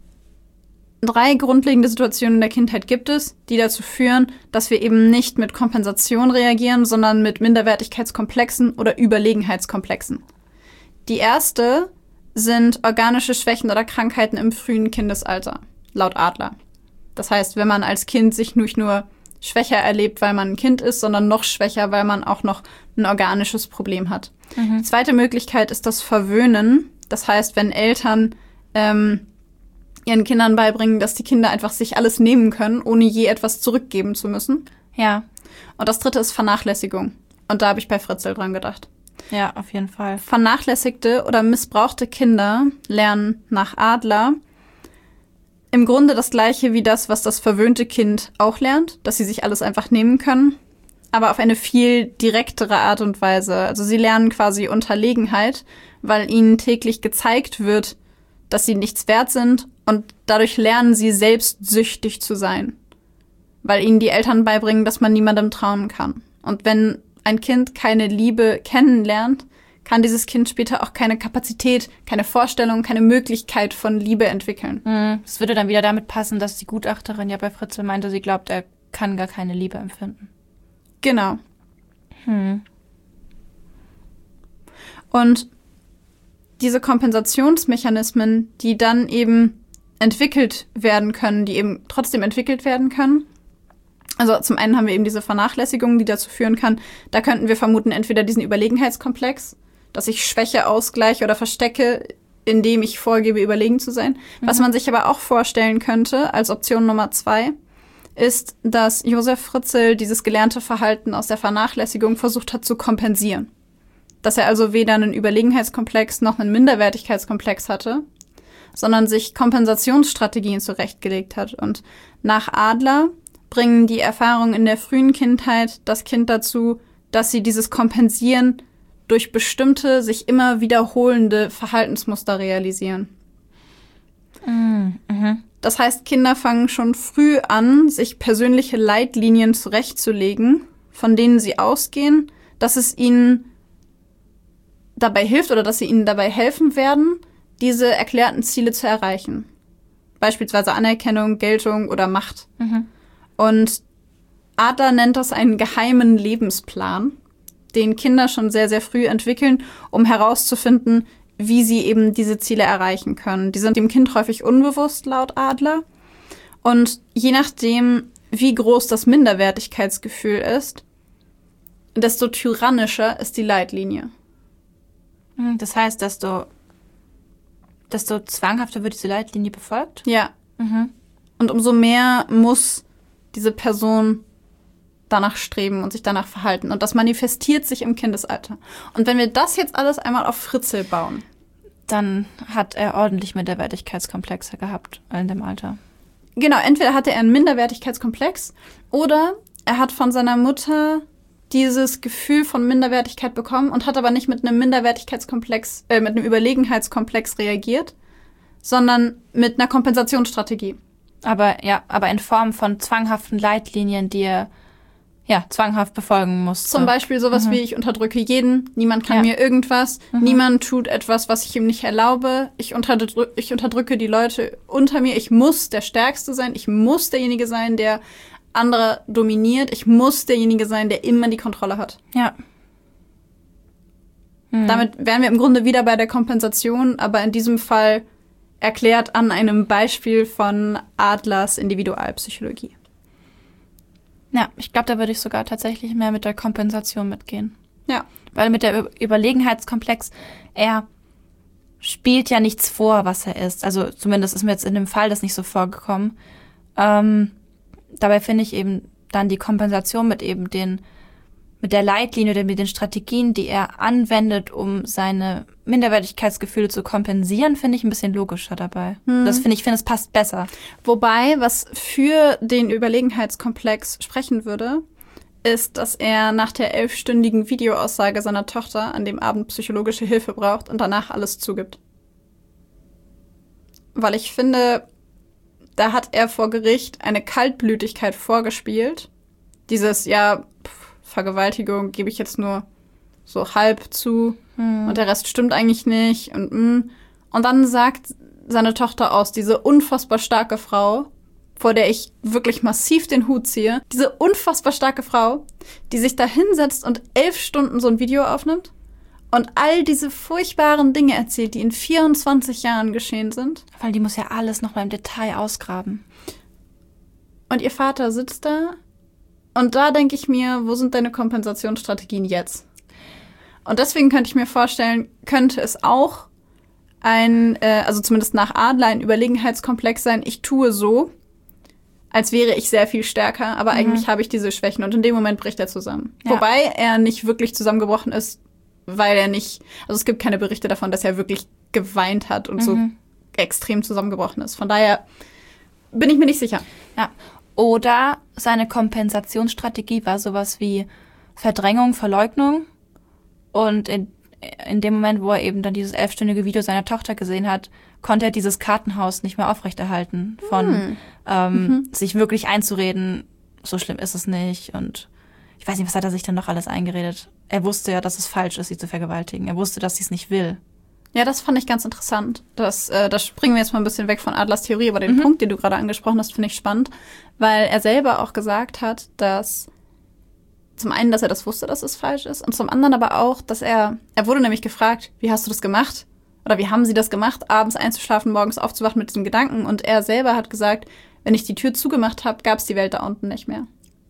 Speaker 1: drei grundlegende Situationen in der Kindheit gibt es, die dazu führen, dass wir eben nicht mit Kompensation reagieren, sondern mit Minderwertigkeitskomplexen oder Überlegenheitskomplexen. Die erste sind organische Schwächen oder Krankheiten im frühen Kindesalter, laut Adler. Das heißt, wenn man als Kind sich nicht nur schwächer erlebt, weil man ein Kind ist, sondern noch schwächer, weil man auch noch ein organisches Problem hat. Mhm. Die zweite Möglichkeit ist das Verwöhnen. Das heißt, wenn Eltern ähm, ihren Kindern beibringen, dass die Kinder einfach sich alles nehmen können, ohne je etwas zurückgeben zu müssen.
Speaker 2: Ja.
Speaker 1: Und das dritte ist Vernachlässigung. Und da habe ich bei Fritzl dran gedacht.
Speaker 2: Ja, auf jeden Fall.
Speaker 1: Vernachlässigte oder missbrauchte Kinder lernen nach Adler im Grunde das Gleiche wie das, was das verwöhnte Kind auch lernt, dass sie sich alles einfach nehmen können, aber auf eine viel direktere Art und Weise. Also sie lernen quasi Unterlegenheit, weil ihnen täglich gezeigt wird, dass sie nichts wert sind und dadurch lernen sie selbstsüchtig zu sein, weil ihnen die Eltern beibringen, dass man niemandem trauen kann. Und wenn ein Kind keine Liebe kennenlernt, kann dieses Kind später auch keine Kapazität, keine Vorstellung, keine Möglichkeit von Liebe entwickeln.
Speaker 2: Das würde dann wieder damit passen, dass die Gutachterin ja bei Fritzl meinte, sie glaubt, er kann gar keine Liebe empfinden.
Speaker 1: Genau.
Speaker 2: Hm.
Speaker 1: Und diese Kompensationsmechanismen, die dann eben entwickelt werden können, die eben trotzdem entwickelt werden können. Also zum einen haben wir eben diese Vernachlässigung, die dazu führen kann, da könnten wir vermuten, entweder diesen Überlegenheitskomplex, dass ich Schwäche ausgleiche oder verstecke, indem ich vorgebe, überlegen zu sein. Mhm. Was man sich aber auch vorstellen könnte, als Option Nummer zwei, ist, dass Josef Fritzl dieses gelernte Verhalten aus der Vernachlässigung versucht hat zu kompensieren. Dass er also weder einen Überlegenheitskomplex noch einen Minderwertigkeitskomplex hatte, sondern sich Kompensationsstrategien zurechtgelegt hat. Und nach Adler bringen die Erfahrungen in der frühen Kindheit das Kind dazu, dass sie dieses Kompensieren durch bestimmte, sich immer wiederholende Verhaltensmuster realisieren.
Speaker 2: Mhm.
Speaker 1: Das heißt, Kinder fangen schon früh an, sich persönliche Leitlinien zurechtzulegen, von denen sie ausgehen, dass es ihnen dabei hilft oder dass sie ihnen dabei helfen werden, diese erklärten Ziele zu erreichen. Beispielsweise Anerkennung, Geltung oder Macht.
Speaker 2: Mhm.
Speaker 1: Und Adler nennt das einen geheimen Lebensplan, den Kinder schon sehr, sehr früh entwickeln, um herauszufinden, wie sie eben diese Ziele erreichen können. Die sind dem Kind häufig unbewusst, laut Adler. Und je nachdem, wie groß das Minderwertigkeitsgefühl ist, desto tyrannischer ist die Leitlinie.
Speaker 3: Das heißt, desto, desto zwanghafter wird diese Leitlinie befolgt?
Speaker 1: Ja.
Speaker 3: Mhm.
Speaker 1: Und umso mehr muss diese Person danach streben und sich danach verhalten. Und das manifestiert sich im Kindesalter. Und wenn wir das jetzt alles einmal auf Fritzl bauen,
Speaker 3: dann hat er ordentlich Minderwertigkeitskomplexe gehabt in dem Alter.
Speaker 1: Genau, entweder hatte er einen Minderwertigkeitskomplex oder er hat von seiner Mutter dieses Gefühl von Minderwertigkeit bekommen und hat aber nicht mit einem Minderwertigkeitskomplex, äh, mit einem Überlegenheitskomplex reagiert, sondern mit einer Kompensationsstrategie.
Speaker 3: Aber ja, aber in Form von zwanghaften Leitlinien, die er ja zwanghaft befolgen musste.
Speaker 1: Zum Beispiel sowas
Speaker 3: Mhm.
Speaker 1: wie, ich unterdrücke jeden, niemand kann
Speaker 3: Ja.
Speaker 1: mir irgendwas,
Speaker 3: Mhm.
Speaker 1: niemand tut etwas, was ich ihm nicht erlaube, ich, unterdrü- ich unterdrücke die Leute unter mir, ich muss der Stärkste sein, ich muss derjenige sein, der andere dominiert, ich muss derjenige sein, der immer die Kontrolle hat.
Speaker 3: Ja. Mhm.
Speaker 1: Damit wären wir im Grunde wieder bei der Kompensation, aber in diesem Fall erklärt an einem Beispiel von Adlers Individualpsychologie.
Speaker 3: Ja, ich glaube, da würde ich sogar tatsächlich mehr mit der Kompensation mitgehen.
Speaker 1: Ja.
Speaker 3: Weil mit der Ü- Überlegenheitskomplex, er spielt ja nichts vor, was er ist. Also zumindest ist mir jetzt in dem Fall das nicht so vorgekommen. Ähm, dabei finde ich eben dann die Kompensation mit eben den, mit der Leitlinie oder mit den Strategien, die er anwendet, um seine Minderwertigkeitsgefühle zu kompensieren, finde ich ein bisschen logischer dabei.
Speaker 1: Hm.
Speaker 3: Das finde ich, finde es passt besser.
Speaker 1: Wobei, was für den Überlegenheitskomplex sprechen würde, ist, dass er nach der elfstündigen Videoaussage seiner Tochter an dem Abend psychologische Hilfe braucht und danach alles zugibt. Weil ich finde, da hat er vor Gericht eine Kaltblütigkeit vorgespielt. Dieses, ja, pff, Vergewaltigung gebe ich jetzt nur so halb zu
Speaker 3: Hm.
Speaker 1: und der Rest stimmt eigentlich nicht. Und, mm. und dann sagt seine Tochter aus, diese unfassbar starke Frau, vor der ich wirklich massiv den Hut ziehe, diese unfassbar starke Frau, die sich da hinsetzt und elf Stunden so ein Video aufnimmt und all diese furchtbaren Dinge erzählt, die in vierundzwanzig Jahren geschehen sind.
Speaker 3: Weil die muss ja alles noch mal im Detail ausgraben.
Speaker 1: Und ihr Vater sitzt da und da denke ich mir, wo sind deine Kompensationsstrategien jetzt? Und deswegen könnte ich mir vorstellen, könnte es auch ein, äh, also zumindest nach Adler, ein Überlegenheitskomplex sein, ich tue so, als wäre ich sehr viel stärker, aber
Speaker 3: Mhm.
Speaker 1: eigentlich habe ich diese Schwächen und in dem Moment bricht er zusammen.
Speaker 3: Ja.
Speaker 1: Wobei er nicht wirklich zusammengebrochen ist, weil er nicht, also es gibt keine Berichte davon, dass er wirklich geweint hat und so
Speaker 3: Mhm.
Speaker 1: extrem zusammengebrochen ist. Von daher bin ich mir nicht sicher.
Speaker 3: Ja. Oder seine Kompensationsstrategie war sowas wie Verdrängung, Verleugnung. Und in, in dem Moment, wo er eben dann dieses elfstündige Video seiner Tochter gesehen hat, konnte er dieses Kartenhaus nicht mehr aufrechterhalten. Von
Speaker 1: Hm.
Speaker 3: ähm,
Speaker 1: Mhm.
Speaker 3: sich wirklich einzureden, so schlimm ist es nicht. Und ich weiß nicht, was hat er sich dann noch alles eingeredet. Er wusste ja, dass es falsch ist, sie zu vergewaltigen. Er wusste, dass sie es nicht will.
Speaker 1: Ja, das fand ich ganz interessant. Das, äh, das springen wir jetzt mal ein bisschen weg von Adlers Theorie, aber den
Speaker 3: Mhm.
Speaker 1: Punkt, den du gerade angesprochen hast, finde ich spannend, weil er selber auch gesagt hat, dass zum einen, dass er das wusste, dass es falsch ist, und zum anderen aber auch, dass er, er wurde nämlich gefragt, wie hast du das gemacht? Oder wie haben sie das gemacht, abends einzuschlafen, morgens aufzuwachen mit diesem Gedanken? Und er selber hat gesagt, wenn ich die Tür zugemacht habe, gab es die Welt da unten nicht mehr.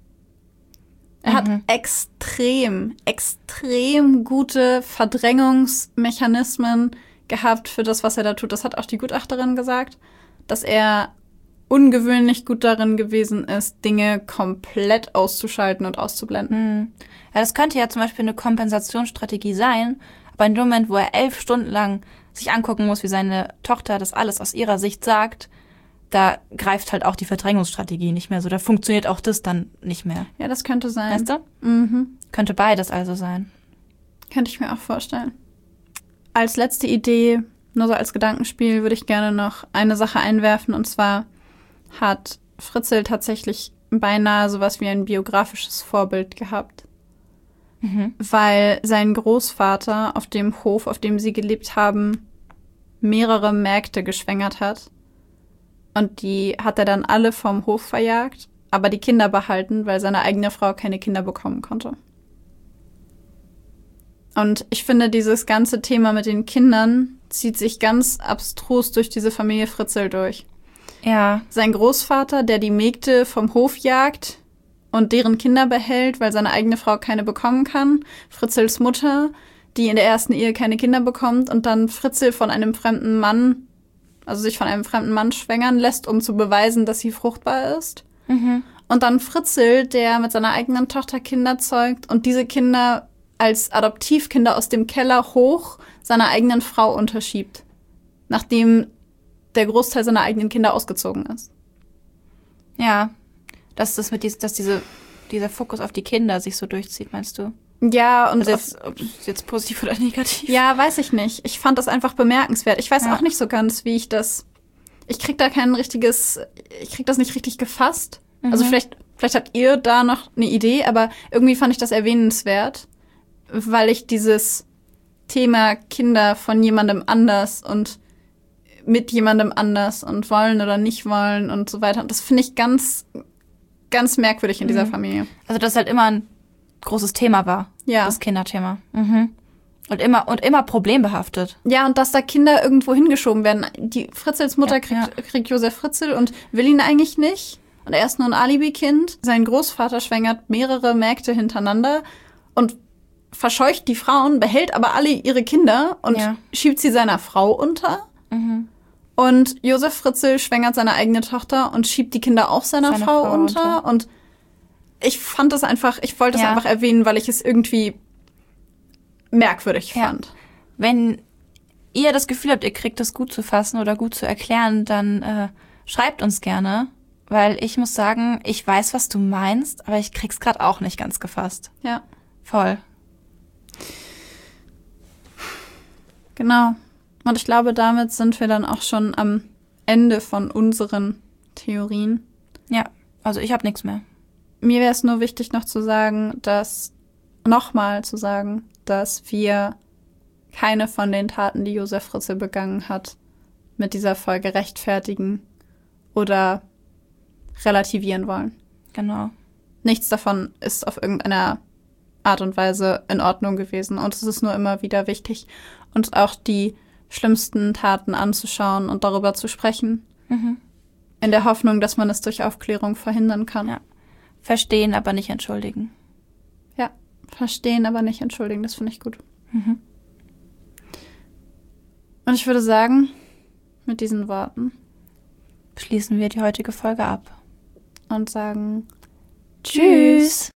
Speaker 1: Er hat
Speaker 3: Mhm.
Speaker 1: extrem, extrem gute Verdrängungsmechanismen gehabt für das, was er da tut. Das hat auch die Gutachterin gesagt, dass er ungewöhnlich gut darin gewesen ist, Dinge komplett auszuschalten und auszublenden.
Speaker 3: Hm. Ja, das könnte ja zum Beispiel eine Kompensationsstrategie sein, aber in dem Moment, wo er elf Stunden lang sich angucken muss, wie seine Tochter das alles aus ihrer Sicht sagt, da greift halt auch die Verdrängungsstrategie nicht mehr so. Da funktioniert auch das dann nicht mehr.
Speaker 1: Ja, das könnte sein.
Speaker 3: Weißt du?
Speaker 1: Mhm.
Speaker 3: Könnte beides also sein.
Speaker 1: Könnte ich mir auch vorstellen. Als letzte Idee, nur so als Gedankenspiel, würde ich gerne noch eine Sache einwerfen. Und zwar hat Fritzl tatsächlich beinahe sowas wie ein biografisches Vorbild gehabt.
Speaker 3: Mhm.
Speaker 1: Weil sein Großvater auf dem Hof, auf dem sie gelebt haben, mehrere Mägde geschwängert hat. Und die hat er dann alle vom Hof verjagt, aber die Kinder behalten, weil seine eigene Frau keine Kinder bekommen konnte. Und ich finde, dieses ganze Thema mit den Kindern zieht sich ganz abstrus durch diese Familie Fritzl durch.
Speaker 3: Ja.
Speaker 1: Sein Großvater, der die Mägde vom Hof jagt, und deren Kinder behält, weil seine eigene Frau keine bekommen kann. Fritzels Mutter, die in der ersten Ehe keine Kinder bekommt und dann Fritzl von einem fremden Mann, also sich von einem fremden Mann schwängern lässt, um zu beweisen, dass sie fruchtbar ist.
Speaker 2: Mhm.
Speaker 1: Und dann Fritzl, der mit seiner eigenen Tochter Kinder zeugt und diese Kinder als Adoptivkinder aus dem Keller hoch seiner eigenen Frau unterschiebt, nachdem der Großteil seiner eigenen Kinder ausgezogen ist.
Speaker 2: Ja, dass das mit dies, dass diese, dieser Fokus auf die Kinder sich so durchzieht, meinst du?
Speaker 1: Ja, und
Speaker 2: Also jetzt, ob es jetzt positiv oder negativ?
Speaker 1: ja, weiß ich nicht. Ich fand das einfach bemerkenswert. Ich weiß
Speaker 2: Ja.
Speaker 1: auch nicht so ganz, wie ich das. Ich krieg da kein richtiges. Ich krieg das nicht richtig gefasst.
Speaker 2: Mhm.
Speaker 1: Also vielleicht, vielleicht habt ihr da noch eine Idee, aber irgendwie fand ich das erwähnenswert, weil ich dieses Thema Kinder von jemandem anders und mit jemandem anders und wollen oder nicht wollen und so weiter. Und das finde ich ganz, ganz merkwürdig in dieser
Speaker 2: Mhm.
Speaker 1: Familie.
Speaker 2: Also das halt immer ein großes Thema war,
Speaker 1: Ja.
Speaker 2: das Kinderthema. Mhm. Und immer und immer problembehaftet.
Speaker 1: Ja, und dass da Kinder irgendwo hingeschoben werden. Die Fritzels Mutter
Speaker 2: Ja,
Speaker 1: kriegt,
Speaker 2: ja.
Speaker 1: kriegt Josef Fritzl und will ihn eigentlich nicht. Und er ist nur ein Alibi-Kind. Sein Großvater schwängert mehrere Mägde hintereinander und verscheucht die Frauen, behält aber alle ihre Kinder und
Speaker 2: Ja.
Speaker 1: schiebt sie seiner Frau unter.
Speaker 2: Mhm.
Speaker 1: Und Josef Fritzl schwängert seine eigene Tochter und schiebt die Kinder auch seiner
Speaker 2: Seiner
Speaker 1: Frau,
Speaker 2: Frau
Speaker 1: unter.
Speaker 2: unter.
Speaker 1: Und ich fand das einfach, ich wollte es
Speaker 2: Ja.
Speaker 1: einfach erwähnen, weil ich es irgendwie merkwürdig
Speaker 2: Ja.
Speaker 1: fand.
Speaker 2: Wenn ihr das Gefühl habt, ihr kriegt das gut zu fassen oder gut zu erklären, dann äh, schreibt uns gerne. Weil ich muss sagen, ich weiß, was du meinst, aber ich krieg's gerade auch nicht ganz gefasst.
Speaker 1: Ja,
Speaker 2: Voll.
Speaker 1: genau. Und ich glaube, damit sind wir dann auch schon am Ende von unseren Theorien.
Speaker 2: Ja, also ich habe nichts mehr.
Speaker 1: Mir wäre es nur wichtig, noch zu sagen, dass, nochmal zu sagen, dass wir keine von den Taten, die Josef Fritzl begangen hat, mit dieser Folge rechtfertigen oder relativieren wollen.
Speaker 2: Genau.
Speaker 1: Nichts davon ist auf irgendeiner Art und Weise in Ordnung gewesen. Und es ist nur immer wieder wichtig, uns auch die schlimmsten Taten anzuschauen und darüber zu sprechen.
Speaker 2: Mhm.
Speaker 1: In der Hoffnung, dass man es durch Aufklärung verhindern kann.
Speaker 2: Ja. Verstehen, aber nicht entschuldigen.
Speaker 1: Ja, verstehen, aber nicht entschuldigen. Das finde ich gut.
Speaker 2: Mhm.
Speaker 1: Und ich würde sagen, mit diesen Worten
Speaker 2: Schließen wir die heutige Folge ab.
Speaker 1: und sagen
Speaker 2: Tschüss.